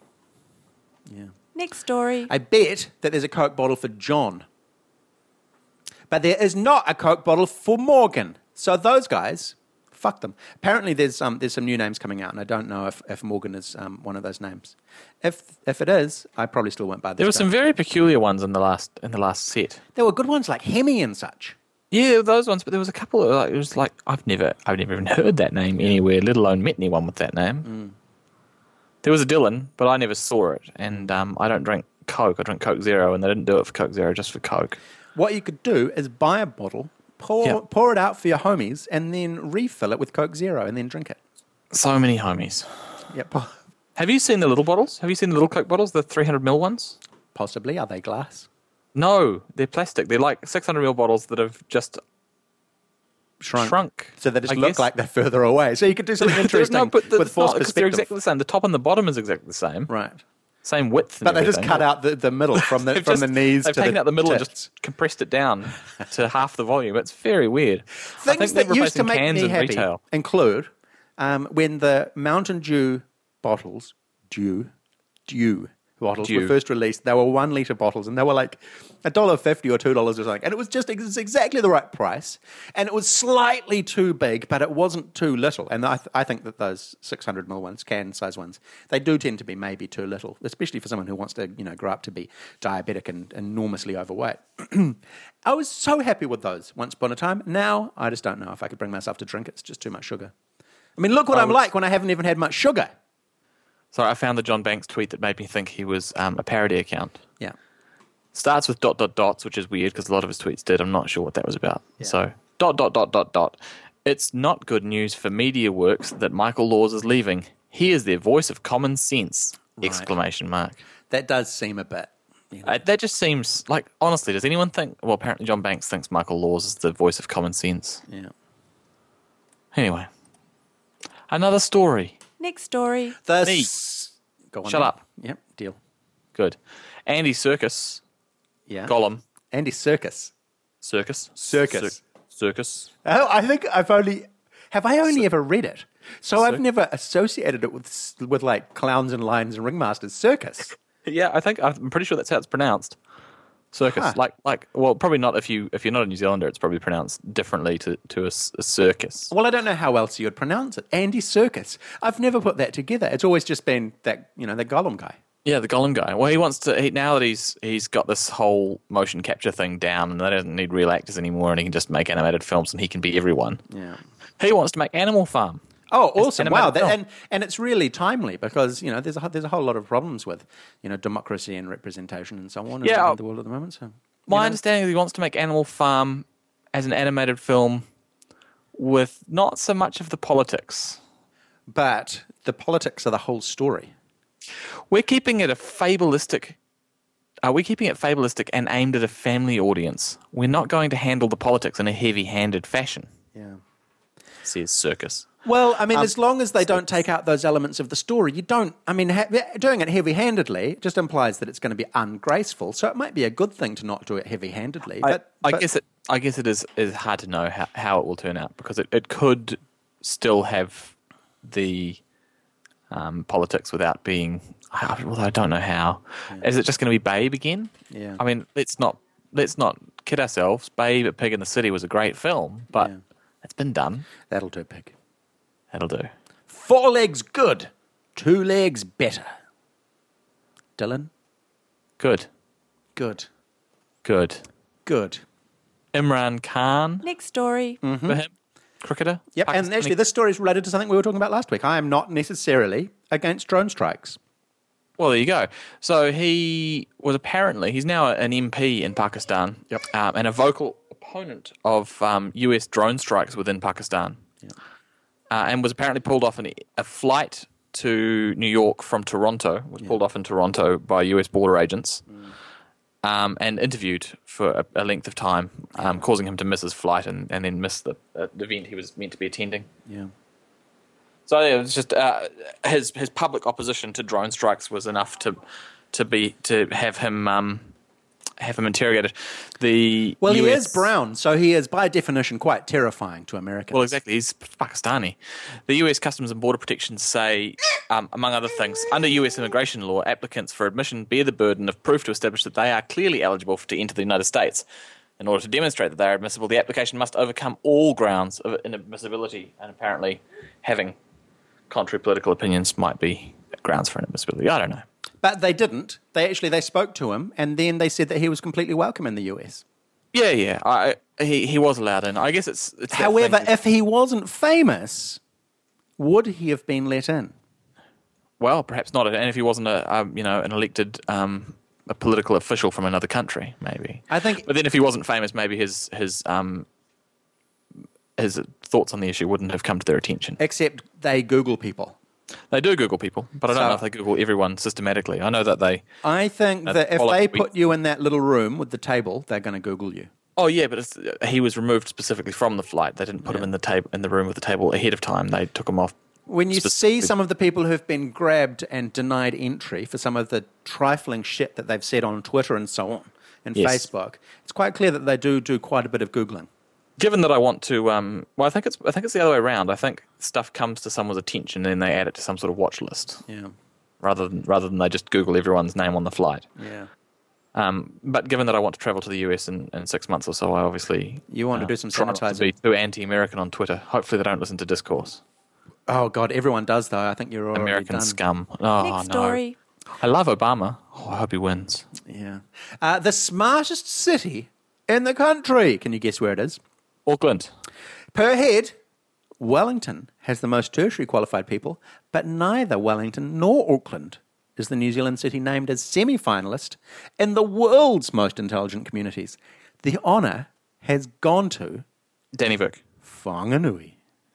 Next story. I bet that there's a Coke bottle for John. But there is not a Coke bottle for Morgan. So those guys, fuck them. Apparently there's some new names coming out, and I don't know if Morgan is one of those names. If it is, I probably still won't buy this. There were some very peculiar ones in the last set. There were good ones like Hemi and such. Yeah, those ones, but there was a couple of it was like I've never even heard that name anywhere, let alone met anyone with that name. There was a Dylan, but I never saw it, and I don't drink Coke. I drink Coke Zero, and they didn't do it for Coke Zero, just for Coke. What you could do is buy a bottle, pour it out for your homies, and then refill it with Coke Zero, and then drink it. So many homies. Yep. Have you seen the little bottles? Have you seen the little Coke bottles, the 300ml ones? Possibly. Are they glass? No, they're plastic. They're like 600ml bottles that have just shrunk. So they just I look guess. like they're further away. So you could do something interesting No, but with force they're perspective. exactly the same. The top and the bottom is exactly the same. Right. Same width. And But they just everything. cut out the middle from the They've knees They've to taken out the middle and tits. just compressed it down to half the volume. It's very weird. I Things think they're that used to replacing make cans me in happy retail. include when the Mountain Dew bottles, Dew bottles Dew. were first released. They were 1 litre bottles, and they were like $1.50 or $2 or something. And it was just exactly the right price. And it was slightly too big, but it wasn't too little. And I think that those 600ml ones, can size ones, they do tend to be maybe too little, especially for someone who wants to, grow up to be diabetic and enormously overweight. I was so happy with those once upon a time. Now I just don't know if I could bring myself to drink it. It's just too much sugar. I mean, look what I'm like when I haven't even had much sugar. So I found the John Banks tweet that made me think he was a parody account. Yeah. Starts with ... which is weird because a lot of his tweets did. I'm not sure what that was about. Yeah. So ... It's not good news for MediaWorks that Michael Laws is leaving. He is their voice of common sense! Right. Exclamation mark. That does seem a bit. That just seems like, honestly, does anyone think... Well, apparently John Banks thinks Michael Laws is the voice of common sense. Yeah. Anyway. Another story. Next story. Go on Shut then. up. Yep, deal. Good. Andy Serkis. Yeah. Gollum. Andy Serkis. Circus. Circus. Circus. Oh, I think have I only ever read it? So I've Cir- never associated it with like clowns and lions and ringmasters. Circus. Yeah, I'm pretty sure that's how it's pronounced. Circus. Huh. Like well, probably not if you're not a New Zealander, it's probably pronounced differently to a circus. Well, I don't know how else you would pronounce it. Andy Serkis. I've never put that together. It's always just been that, the Gollum guy. Yeah, the Gollum guy. Well, he wants to now that he's got this whole motion capture thing down, and they don't need real actors anymore, and he can just make animated films, and he can be everyone. Yeah. He wants to make Animal Farm. Oh, awesome! Wow, animated film. and it's really timely because there's a whole lot of problems with democracy and representation and so on in the world at the moment. So My understanding is he wants to make Animal Farm as an animated film with not so much of the politics. but the politics are the whole story. We're keeping it fabulistic and aimed at a family audience. We're not going to handle the politics in a heavy-handed fashion, Yeah. says Circus. Well, I mean, as long as they don't take out those elements of the story, you don't. I mean, doing it heavy-handedly just implies that it's going to be ungraceful. So it might be a good thing to not do it heavy-handedly. I guess it is hard to know how it will turn out because it could still have the politics without being. Well, I don't know how. Yeah. Is it just going to be Babe again? Yeah. I mean, let's not kid ourselves. Babe at Pig in the City was a great film, but it's been done. That'll do, Pig. That'll do. 4 legs good, 2 legs better. Dylan? Good. Good. Good. Good. Imran Khan. Next story. For him. Cricketer. Yep, and Pakistani. actually this story is related to something we were talking about last week. I am not necessarily against drone strikes. Well, there you go. So he's now an MP in Pakistan. Yep. And a vocal opponent of US drone strikes within Pakistan. Yep. And was apparently pulled off a flight to New York from Toronto. Was pulled off in Toronto by US border agents. And interviewed for a length of time, causing him to miss his flight and then miss the event he was meant to be attending. Yeah. So yeah, it was just his public opposition to drone strikes was enough to have him interrogated. He is brown, so he is by definition quite terrifying to Americans. Well, exactly. He's Pakistani. The US Customs and Border Protection say, among other things, under US immigration law, applicants for admission bear the burden of proof to establish that they are clearly eligible to enter the United States. In order to demonstrate that they are admissible, the application must overcome all grounds of inadmissibility, and apparently having contrary political opinions might be grounds for inadmissibility. I don't know. But they didn't. They spoke to him, and then they said that he was completely welcome in the US. Yeah. He was allowed in. I guess it's However, if he wasn't famous, would he have been let in? Well, perhaps not. And if he wasn't an elected a political official from another country, maybe. I think. But then, if he wasn't famous, maybe his thoughts on the issue wouldn't have come to their attention. Except they Google people. They do Google people, but I don't know if they Google everyone systematically. I know that they. I think that if they put you in that little room with the table, they're going to Google you. Oh yeah, but he was removed specifically from the flight. They didn't put him in the room with the table ahead of time. They took him off. When you see some of the people who've been grabbed and denied entry for some of the trifling shit that they've said on Twitter and so on, and Facebook, it's quite clear that they do quite a bit of Googling. Given that I want to, well, I think it's the other way around. I think stuff comes to someone's attention and then they add it to some sort of watch list. Yeah. Rather than they just Google everyone's name on the flight. Yeah. But given that I want to travel to the US in 6 months or so, I obviously you want to do some try not sanitizing. to be too anti-American on Twitter. Hopefully, they don't listen to Discourse. Oh God, everyone does though. I think you're already American done. scum. Oh Next no. story. I love Obama. Oh, I hope he wins. Yeah. The smartest city in the country. Can you guess where it is? Auckland. Per head, Wellington has the most tertiary qualified people, but neither Wellington nor Auckland is the New Zealand city named as semi-finalist in the world's most intelligent communities. The honour has gone to Danny Vick. Whanganui.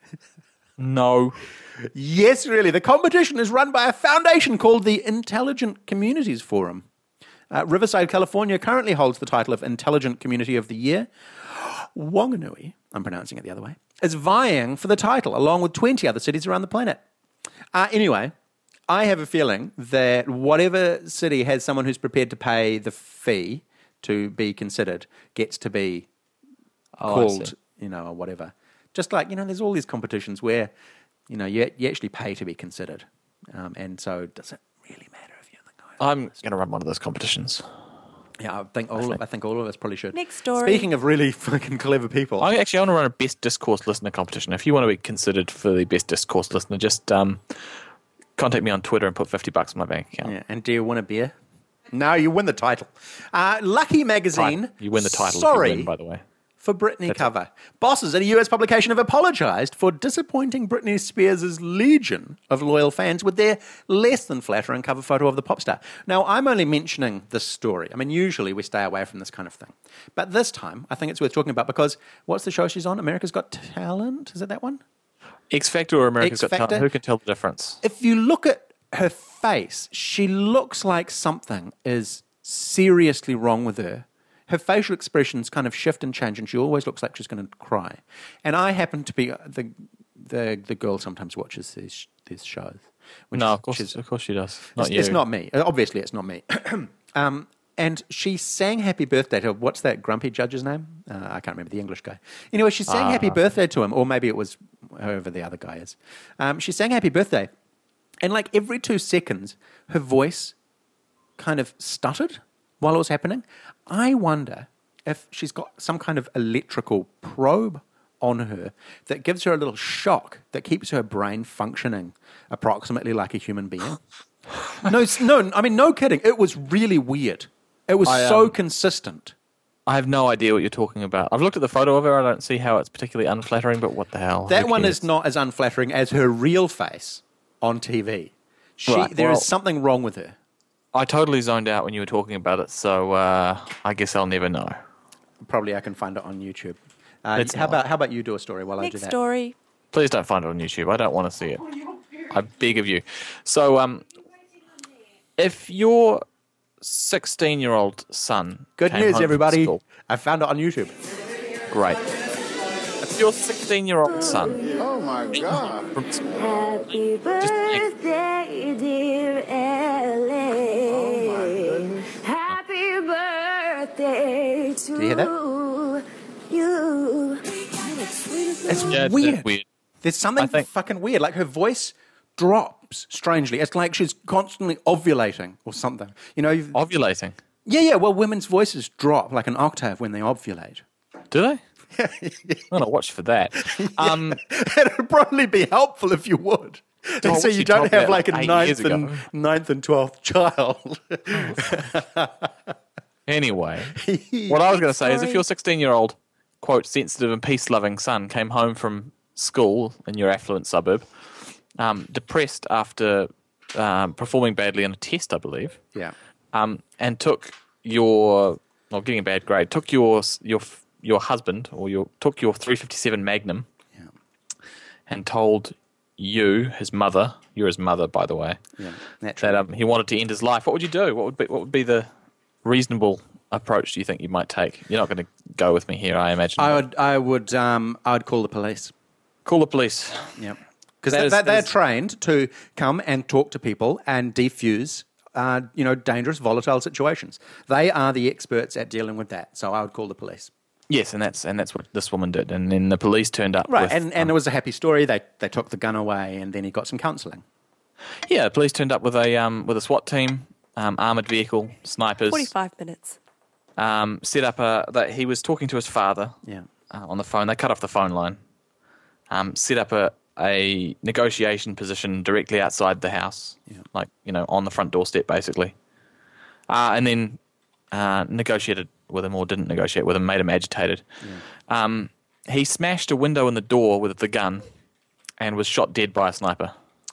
No. Yes, really. The competition is run by a foundation called the Intelligent Communities Forum. Riverside, California currently holds the title of Intelligent Community of the Year. Whanganui, I'm pronouncing it the other way, is vying for the title along with 20 other cities around the planet. Anyway, I have a feeling that whatever city has someone who's prepared to pay the fee to be considered gets to be called, or whatever. Just like, there's all these competitions where, you actually pay to be considered. And so does it really matter if you're the guy? I'm going to run one of those competitions. Yeah, I think all of us probably should. Next story. Speaking of really fucking clever people. I want to run a best discourse listener competition. If you want to be considered for the best discourse listener, just contact me on Twitter and put $50 in my bank account. Yeah, and do you win a beer? No, you win the title. Lucky Magazine. You win the title. Sorry, if you win, by the way. for Britney cover. Bosses at a US publication have apologised for disappointing Britney Spears' legion of loyal fans with their less than flattering cover photo of the pop star. Now, I'm only mentioning this story. I mean, usually we stay away from this kind of thing. But this time, I think it's worth talking about because what's the show she's on? America's Got Talent? Is it that one? X Factor or America's Got Talent? Who can tell the difference? If you look at her face, she looks like something is seriously wrong with her. Her facial expressions kind of shift and change, and she always looks like she's going to cry. And I happen to be the girl sometimes watches these shows. Of course she does. It's not me. Obviously, it's not me. And she sang Happy Birthday to, what's that grumpy judge's name? I can't remember, the English guy. Anyway, she sang Happy Birthday to him, or maybe it was whoever the other guy is. She sang Happy Birthday, and like every 2 seconds, her voice kind of stuttered while it was happening. I wonder if she's got some kind of electrical probe on her that gives her a little shock that keeps her brain functioning approximately like a human being. No, I mean, no kidding. It was really weird. It was so consistent. I have no idea what you're talking about. I've looked at the photo of her. I don't see how it's particularly unflattering, but what the hell? That one is not as unflattering as her real face on TV. There is something wrong with her. I totally zoned out when you were talking about it, so I guess I'll never know. Probably I can find it on YouTube. How about you do a story while I do that? Next story. Please don't find it on YouTube. I don't want to see it. I beg of you. So, if your 16-year-old son... Good came news, home from everybody. school- I found it on YouTube. Great. If your 16-year-old son... Oh my God. From school, Happy birthday, dear Ellie. Happy birthday to you hear that? you. It's yeah, weird. It's weird. There's something fucking weird. Like her voice drops strangely. It's like she's constantly ovulating or something. Ovulating. Yeah. Well, women's voices drop like an octave when they ovulate. Do they? I'm going to watch for that. It would probably be helpful if you would. Oh, So you you don't told me have that like a like 8 ninth years and ago. 12th child. Anyway, what I was going to say is if your 16-year-old, quote, sensitive and peace-loving son came home from school in your affluent suburb, depressed after performing badly on a test, I believe, Yeah. and took getting a bad grade, took your husband took your 357 Magnum, and told you, his mother, you're his mother, by the way, Yeah. Naturally. that he wanted to end his life. What would you do? What would be the reasonable approach do you think you might take? You're not going to go with me here, I imagine. I would call the police. Call the police. Yep. Because they're trained to come and talk to people and defuse, dangerous, volatile situations. They are the experts at dealing with that. So I would call the police. Yes, and that's what this woman did. And then the police turned up. Right, with, and it was a happy story. They took the gun away, and then he got some counselling. Yeah, the police turned up with a SWAT team, armoured vehicle, snipers. 45 minutes. Set up that he was talking to his father. Yeah. On the phone. They cut off the phone line. Set up a negotiation position directly outside the house, on the front doorstep, basically. And then negotiated with him, or didn't negotiate with him, made him agitated. Yeah. He smashed a window in the door with the gun and was shot dead by a sniper.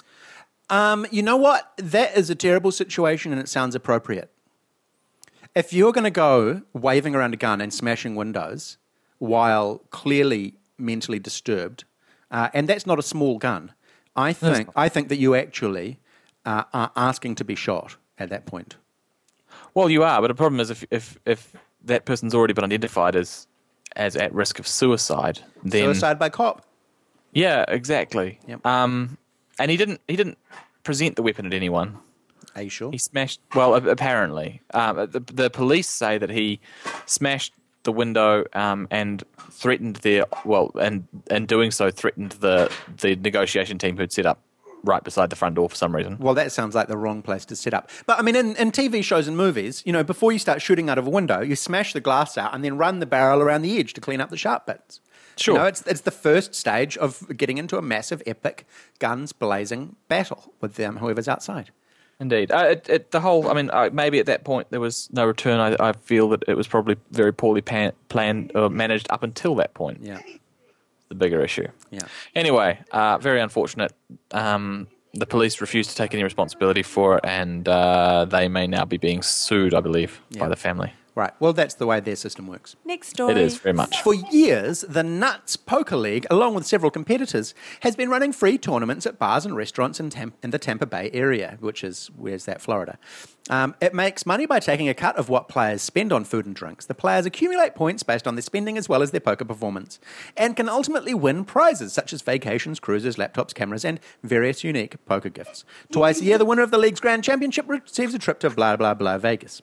You know what? That is a terrible situation, and it sounds appropriate. If you're going to go waving around a gun and smashing windows while clearly mentally disturbed, and that's not a small gun, I think that you actually are asking to be shot at that point. Well, you are, but the problem is if that person's already been identified as at risk of suicide, then Suicide by cop. Yeah, exactly. Yep. And he didn't present the weapon at anyone. Are you sure? He smashed. Well, apparently, the police say that he smashed the window and threatened and doing so threatened the negotiation team who'd set up right beside the front door for some reason. Well, that sounds like the wrong place to set up. But I mean, in TV shows and movies, before you start shooting out of a window, you smash the glass out and then run the barrel around the edge to clean up the sharp bits. Sure. It's the first stage of getting into a massive, epic, guns blazing battle with whoever's outside. Indeed. Maybe at that point there was no return. I feel that it was probably very poorly planned or managed up until that point. Yeah. The bigger issue. Yeah. Anyway, very unfortunate. The police refused to take any responsibility for it, and they may now be being sued, I believe, by the family. Right. Well, that's the way their system works. Next story. It is, very much. For years, the Nuts Poker League, along with several competitors, has been running free tournaments at bars and restaurants in the Tampa Bay area, where's that, Florida. It makes money by taking a cut of what players spend on food and drinks. The players accumulate points based on their spending as well as their poker performance, and can ultimately win prizes such as vacations, cruises, laptops, cameras, and various unique poker gifts. Twice a year, the winner of the league's grand championship receives a trip to blah, blah, blah, Vegas.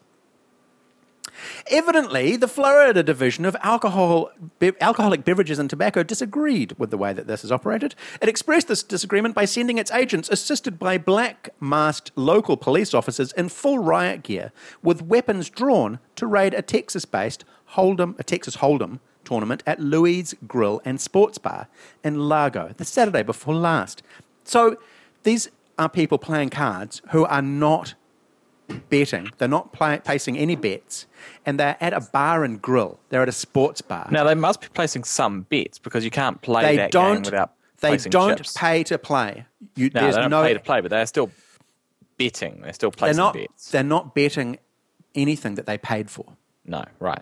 Evidently, the Florida division of alcoholic beverages and tobacco disagreed with the way that this is operated. It expressed this disagreement by sending its agents, assisted by black-masked local police officers in full riot gear, with weapons drawn to raid a Texas-based Texas Hold'em tournament at Louis Grill and Sports Bar in Largo, the Saturday before last. So these are people playing cards who are not betting. They're not placing any bets, and they're at a bar and grill. They're at a sports bar. Now, they must be placing some bets, because you can't play that game without placing chips. They don't pay to play. They don't pay to play, but they're still betting. They're still placing bets. They're not betting anything that they paid for. No, right.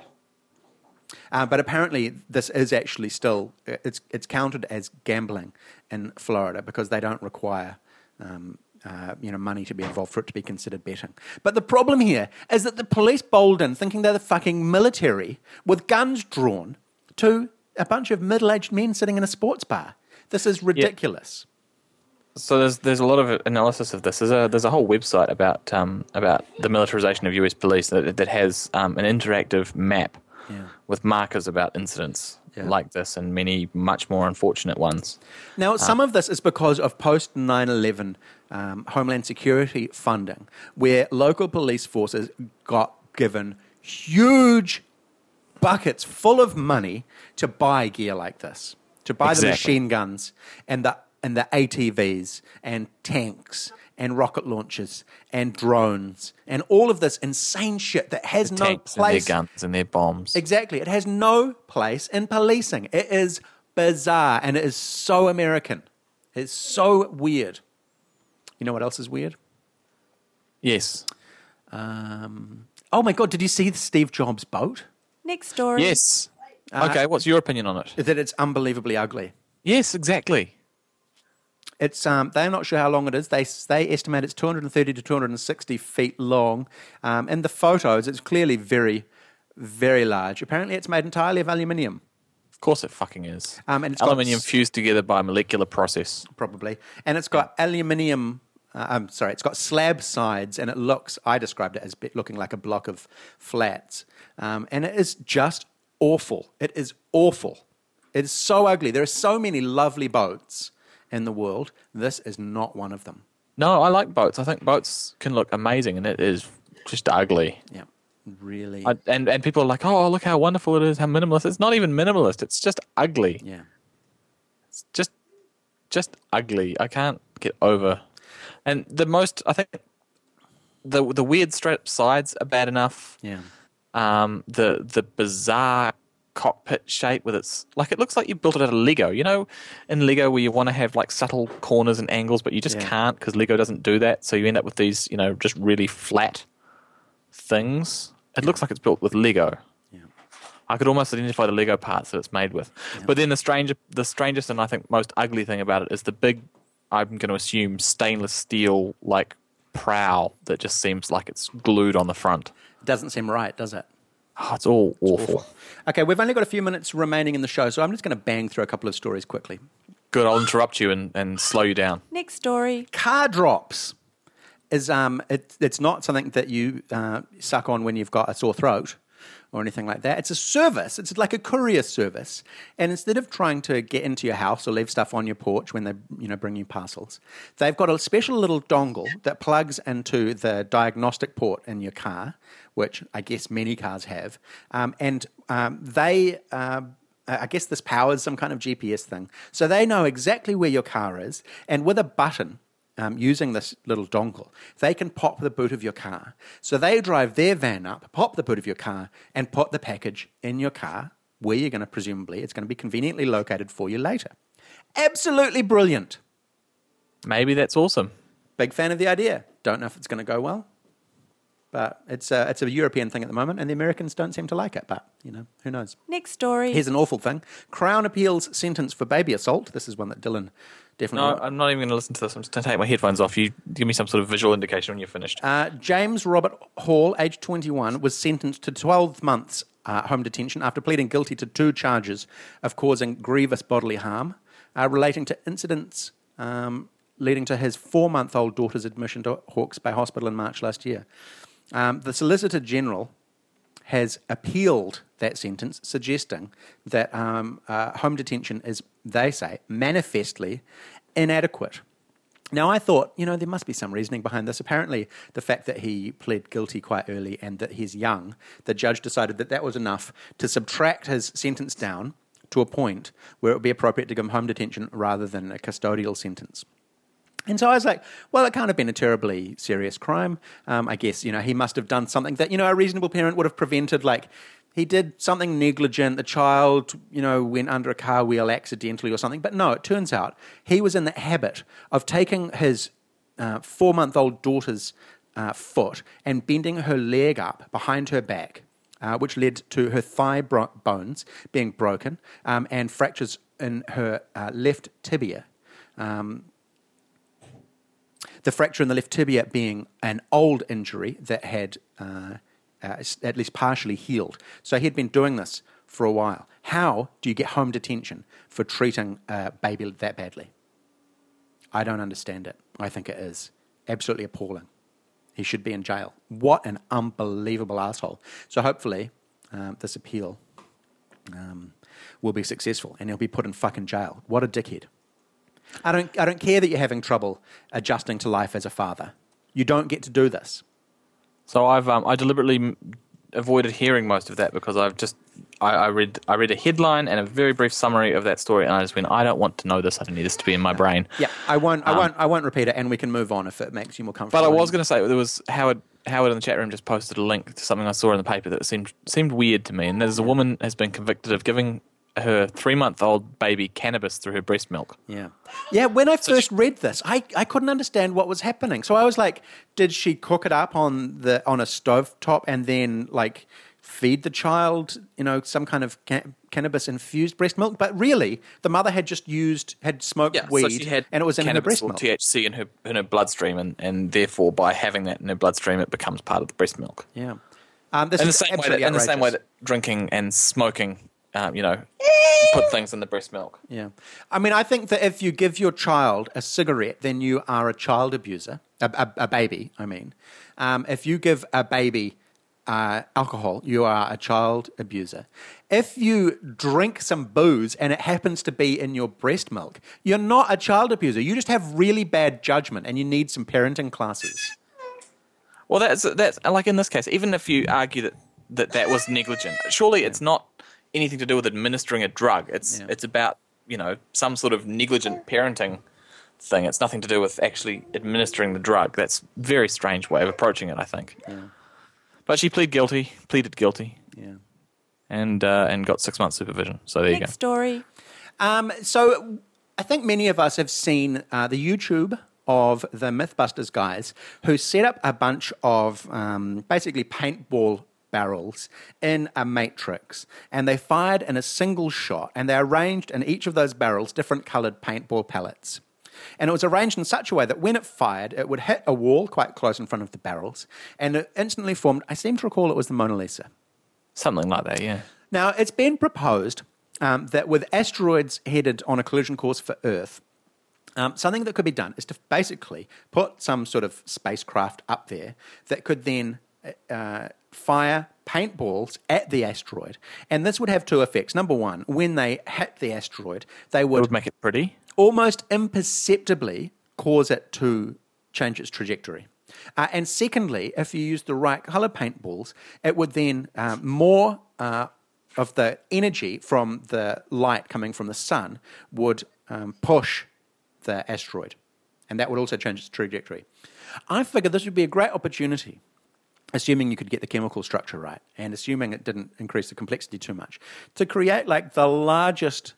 But apparently this is actually still, it's counted as gambling in Florida because they don't require money to be involved for it to be considered betting. But the problem here is that the police bowled in thinking they're the fucking military with guns drawn to a bunch of middle-aged men sitting in a sports bar. This is ridiculous. Yeah. So there's a lot of analysis of this. There's a whole website about the militarization of US police that has an interactive map with markers about incidents like this and many much more unfortunate ones. Now, some of this is because of post 9/11 Homeland Security funding, where local police forces got given huge buckets full of money to buy gear like this, to buy the machine guns and the ATVs and tanks and rocket launchers and drones and all of this insane shit that has no place. And their guns and their bombs. Exactly. It has no place in policing. It is bizarre, and it is so American. It's so weird. You know what else is weird? Yes. Oh my God, did you see the Steve Jobs boat? Next story. Yes. Okay, what's your opinion on it? That it's unbelievably ugly. Yes, exactly. It's they're not sure how long it is. They estimate it's 230 to 260 feet long. In the photos, it's clearly very very large. Apparently, it's made entirely of aluminium. Of course it fucking is. And it's Aluminium got, fused together by a molecular process. probably, and it's got aluminium. It's got slab sides, and it looks. I described it as looking like a block of flats, and it is just awful. It is awful. It is so ugly. There are so many lovely boats in the world. This is not one of them. No, I like boats. I think boats can look amazing, and it is just ugly. Yeah, really. And people are like, oh, look how wonderful it is, how minimalist. It's not even minimalist. It's just ugly. Yeah. It's just ugly. I can't get over. And I think the weird straight sides are bad enough. Yeah. The bizarre cockpit shape with its, like, it looks like you built it out of Lego. You know, in Lego where you want to have like subtle corners and angles, but you just can't because Lego doesn't do that. So you end up with these, just really flat things. It looks like it's built with Lego. Yeah. I could almost identify the Lego parts that it's made with. Yeah. But then the strangest and I think most ugly thing about it is the big, I'm going to assume, stainless steel like prow that just seems like it's glued on the front. It doesn't seem right, does it? Oh, it's all awful. Okay, we've only got a few minutes remaining in the show, so I'm just going to bang through a couple of stories quickly. Good, I'll interrupt you and slow you down. Next story. Car drops is it's not something that you suck on when you've got a sore throat or anything like that. It's a service. It's like a courier service. And instead of trying to get into your house or leave stuff on your porch when they bring you parcels, they've got a special little dongle that plugs into the diagnostic port in your car, which I guess many cars have. I guess this powers some kind of GPS thing. So they know exactly where your car is, and with a button, using this little dongle, they can pop the boot of your car. So they drive their van up, pop the boot of your car, and put the package in your car, where you're going to it's going to be conveniently located for you later. Absolutely brilliant. Maybe that's awesome. Big fan of the idea. Don't know if it's going to go well. But it's a European thing at the moment, and the Americans don't seem to like it. But, who knows? Next story. Here's an awful thing. Crown appeals sentence for baby assault. This is one that Dylan definitely... No, I'm not even going to listen to this. I'm just going to take my headphones off. You give me some sort of visual indication when you're finished. James Robert Hall, aged 21, was sentenced to 12 months home detention after pleading guilty to 2 charges of causing grievous bodily harm relating to incidents leading to his 4-month-old daughter's admission to Hawke's Bay Hospital in March last year. The Solicitor General has appealed that sentence, suggesting that home detention is, they say, manifestly inadequate. Now, I thought, there must be some reasoning behind this. Apparently, the fact that he pled guilty quite early and that he's young, the judge decided that was enough to subtract his sentence down to a point where it would be appropriate to give him home detention rather than a custodial sentence. And so I was like, well, it can't have been a terribly serious crime. I guess, he must have done something that, a reasonable parent would have prevented. Like, he did something negligent. The child, went under a car wheel accidentally or something. But no, it turns out he was in the habit of taking his 4-month-old daughter's foot and bending her leg up behind her back, which led to her thigh bones being broken and fractures in her left tibia. The fracture in the left tibia being an old injury that had at least partially healed. So he had been doing this for a while. How do you get home detention for treating a baby that badly? I don't understand it. I think it is absolutely appalling. He should be in jail. What an unbelievable asshole. So hopefully this appeal will be successful and he'll be put in fucking jail. What a dickhead. I don't care that you're having trouble adjusting to life as a father. You don't get to do this. So I deliberately avoided hearing most of that because I read a headline and a very brief summary of that story, and I just went, I don't want to know this. I don't need this to be in my brain. Yeah, I won't repeat it, and we can move on if it makes you more comfortable. But I was going to say there was Howard in the chat room just posted a link to something I saw in the paper that seemed weird to me, and there's a woman has been convicted of giving her 3-month-old baby cannabis through her breast milk. Yeah. When I first read this, I couldn't understand what was happening. So I was like, did she cook it up on a stovetop and then feed the child, some kind of cannabis infused breast milk? But really, the mother had just smoked weed, so she had and it was in her breast milk. THC in her bloodstream, and therefore by having that in her bloodstream, it becomes part of the breast milk. Yeah. This In the is same way absolutely that, in the same way outrageous. that drinking and smoking, put things in the breast milk. Yeah. I mean, I think that if you give your child a cigarette, then you are a child abuser, a baby, I mean. If you give a baby alcohol, you are a child abuser. If you drink some booze and it happens to be in your breast milk, you're not a child abuser. You just have really bad judgment and you need some parenting classes. Well, that's like in this case, even if you argue that was negligent, surely it's not anything to do with administering a drug. It's about some sort of negligent parenting thing. It's nothing to do with actually administering the drug. That's a very strange way of approaching it, I think. Yeah. But she pleaded guilty. Yeah. And got 6 months supervision. So there you go. Next story. So I think many of us have seen the YouTube of the Mythbusters guys who set up a bunch of basically paintball barrels in a matrix, and they fired in a single shot, and they arranged in each of those barrels different coloured paintball pellets. And it was arranged in such a way that when it fired, it would hit a wall quite close in front of the barrels, and it instantly formed, I seem to recall it was the Mona Lisa. Something like that, yeah. Now, it's been proposed that with asteroids headed on a collision course for Earth, something that could be done is to basically put some sort of spacecraft up there that could then fire paintballs at the asteroid. And this would have two effects. Number one, when they hit the asteroid, they It would make it pretty. almost imperceptibly cause it to change its trajectory. And secondly, if you use the right colour paintballs, it would then more of the energy from the light coming from the sun would push the asteroid. And that would also change its trajectory. I figured this would be a great opportunity, assuming you could get the chemical structure right and assuming it didn't increase the complexity too much, to create like the largest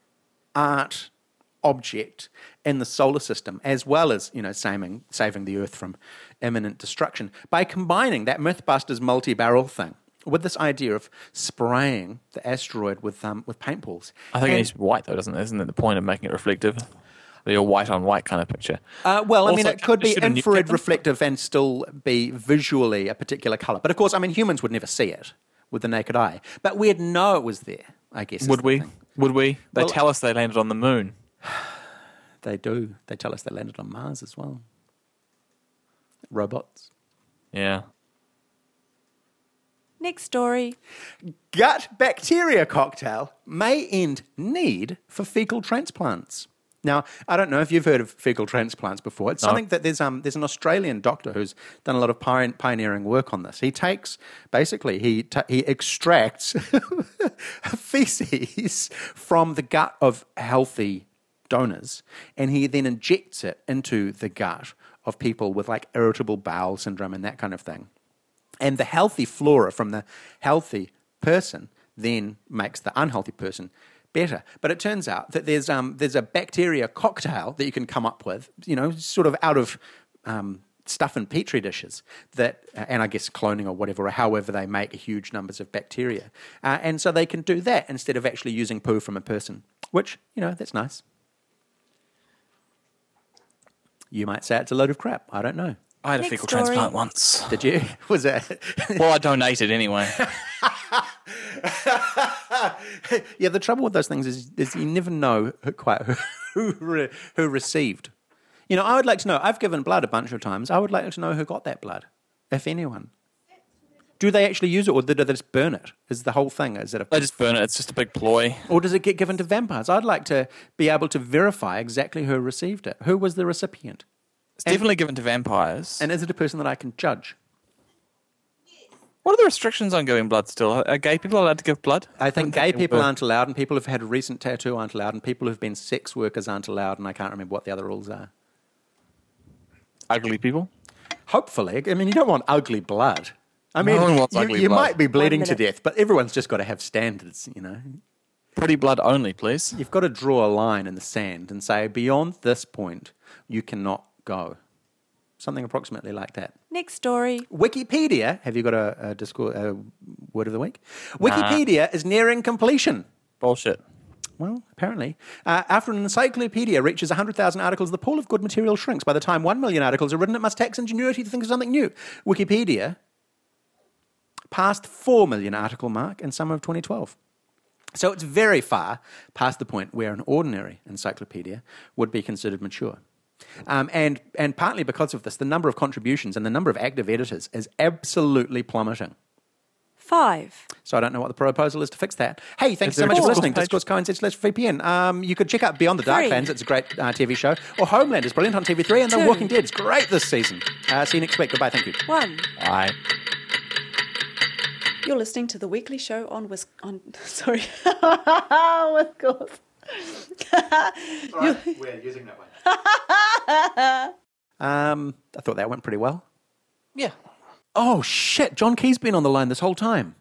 art object in the solar system, as well as, saving the Earth from imminent destruction, by combining that Mythbusters multi-barrel thing with this idea of spraying the asteroid with paintballs. I think it needs to be white, though, doesn't it? Isn't it the point of making it reflective? Your white-on-white kind of picture. It could be should a infrared newspaper- reflective and still be visually a particular colour. But of course, humans would never see it with the naked eye. But we'd know it was there, I guess. Would we? Would we? They Well- tell us they landed on the moon. They do. They tell us they landed on Mars as well. Robots. Yeah. Next story. Gut bacteria cocktail may end need for fecal transplants. Now, I don't know if you've heard of fecal transplants before. It's something that there's an Australian doctor who's done a lot of pioneering work on this. He takes, basically, he extracts feces from the gut of healthy donors, and he then injects it into the gut of people with like irritable bowel syndrome and that kind of thing. And the healthy flora from the healthy person then makes the unhealthy person better. But it turns out that there's a bacteria cocktail that you can come up with, sort of out of stuff in petri dishes that, and I guess cloning or whatever, or however they make huge numbers of bacteria. And so they can do that instead of actually using poo from a person, which, that's nice. You might say it's a load of crap. I don't know. I had a Next fecal story. transplant once. Did you? Was it? Well, I donated anyway. Yeah, the trouble with those things is you never know quite who received. I would like to know. I've given blood a bunch of times. I would like to know who got that blood, if anyone. Do they actually use it, or do they just burn it? Is the whole thing? Is it They just burn it. It's just a big ploy. or does it get given to vampires? I'd like to be able to verify exactly who received it. Who was the recipient? It's definitely given to vampires. And is it a person that I can judge? What are the restrictions on giving blood still? Are gay people allowed to give blood? I think gay they people were. aren't allowed, and people who've had a recent tattoo aren't allowed, and people who've been sex workers aren't allowed, and I can't remember what the other rules are. Ugly people? Hopefully. You don't want ugly blood. No one wants ugly you blood. might be bleeding to minute. death, but everyone's just got to have standards, Pretty blood only, please. You've got to draw a line in the sand and say, beyond this point, you cannot go. Something approximately like that. Next story. Wikipedia, have you got a word of the week? Wikipedia is nearing completion. Bullshit. Well, apparently. After an encyclopedia reaches 100,000 articles, the pool of good material shrinks. By the time 1 million articles are written, it must tax ingenuity to think of something new. Wikipedia past 4 million article mark in summer of 2012. So it's very far past the point where an ordinary encyclopedia would be considered mature. And partly because of this, the number of contributions and the number of active editors is absolutely plummeting. 5. So I don't know what the proposal is to fix that. Hey, thanks so there a much for Discourse listening. page? Discourse.co/VPN. You could check out Beyond the 3. Darklands. It's a great TV show. Or Homeland is brilliant on TV3. And The 2. Walking Dead is great this season. See you next week. Goodbye. Thank you. 1. Bye. You're listening to the weekly show on Wiscourse. We're using that one. I thought that went pretty well. Yeah. Oh, shit. John Key's been on the line this whole time.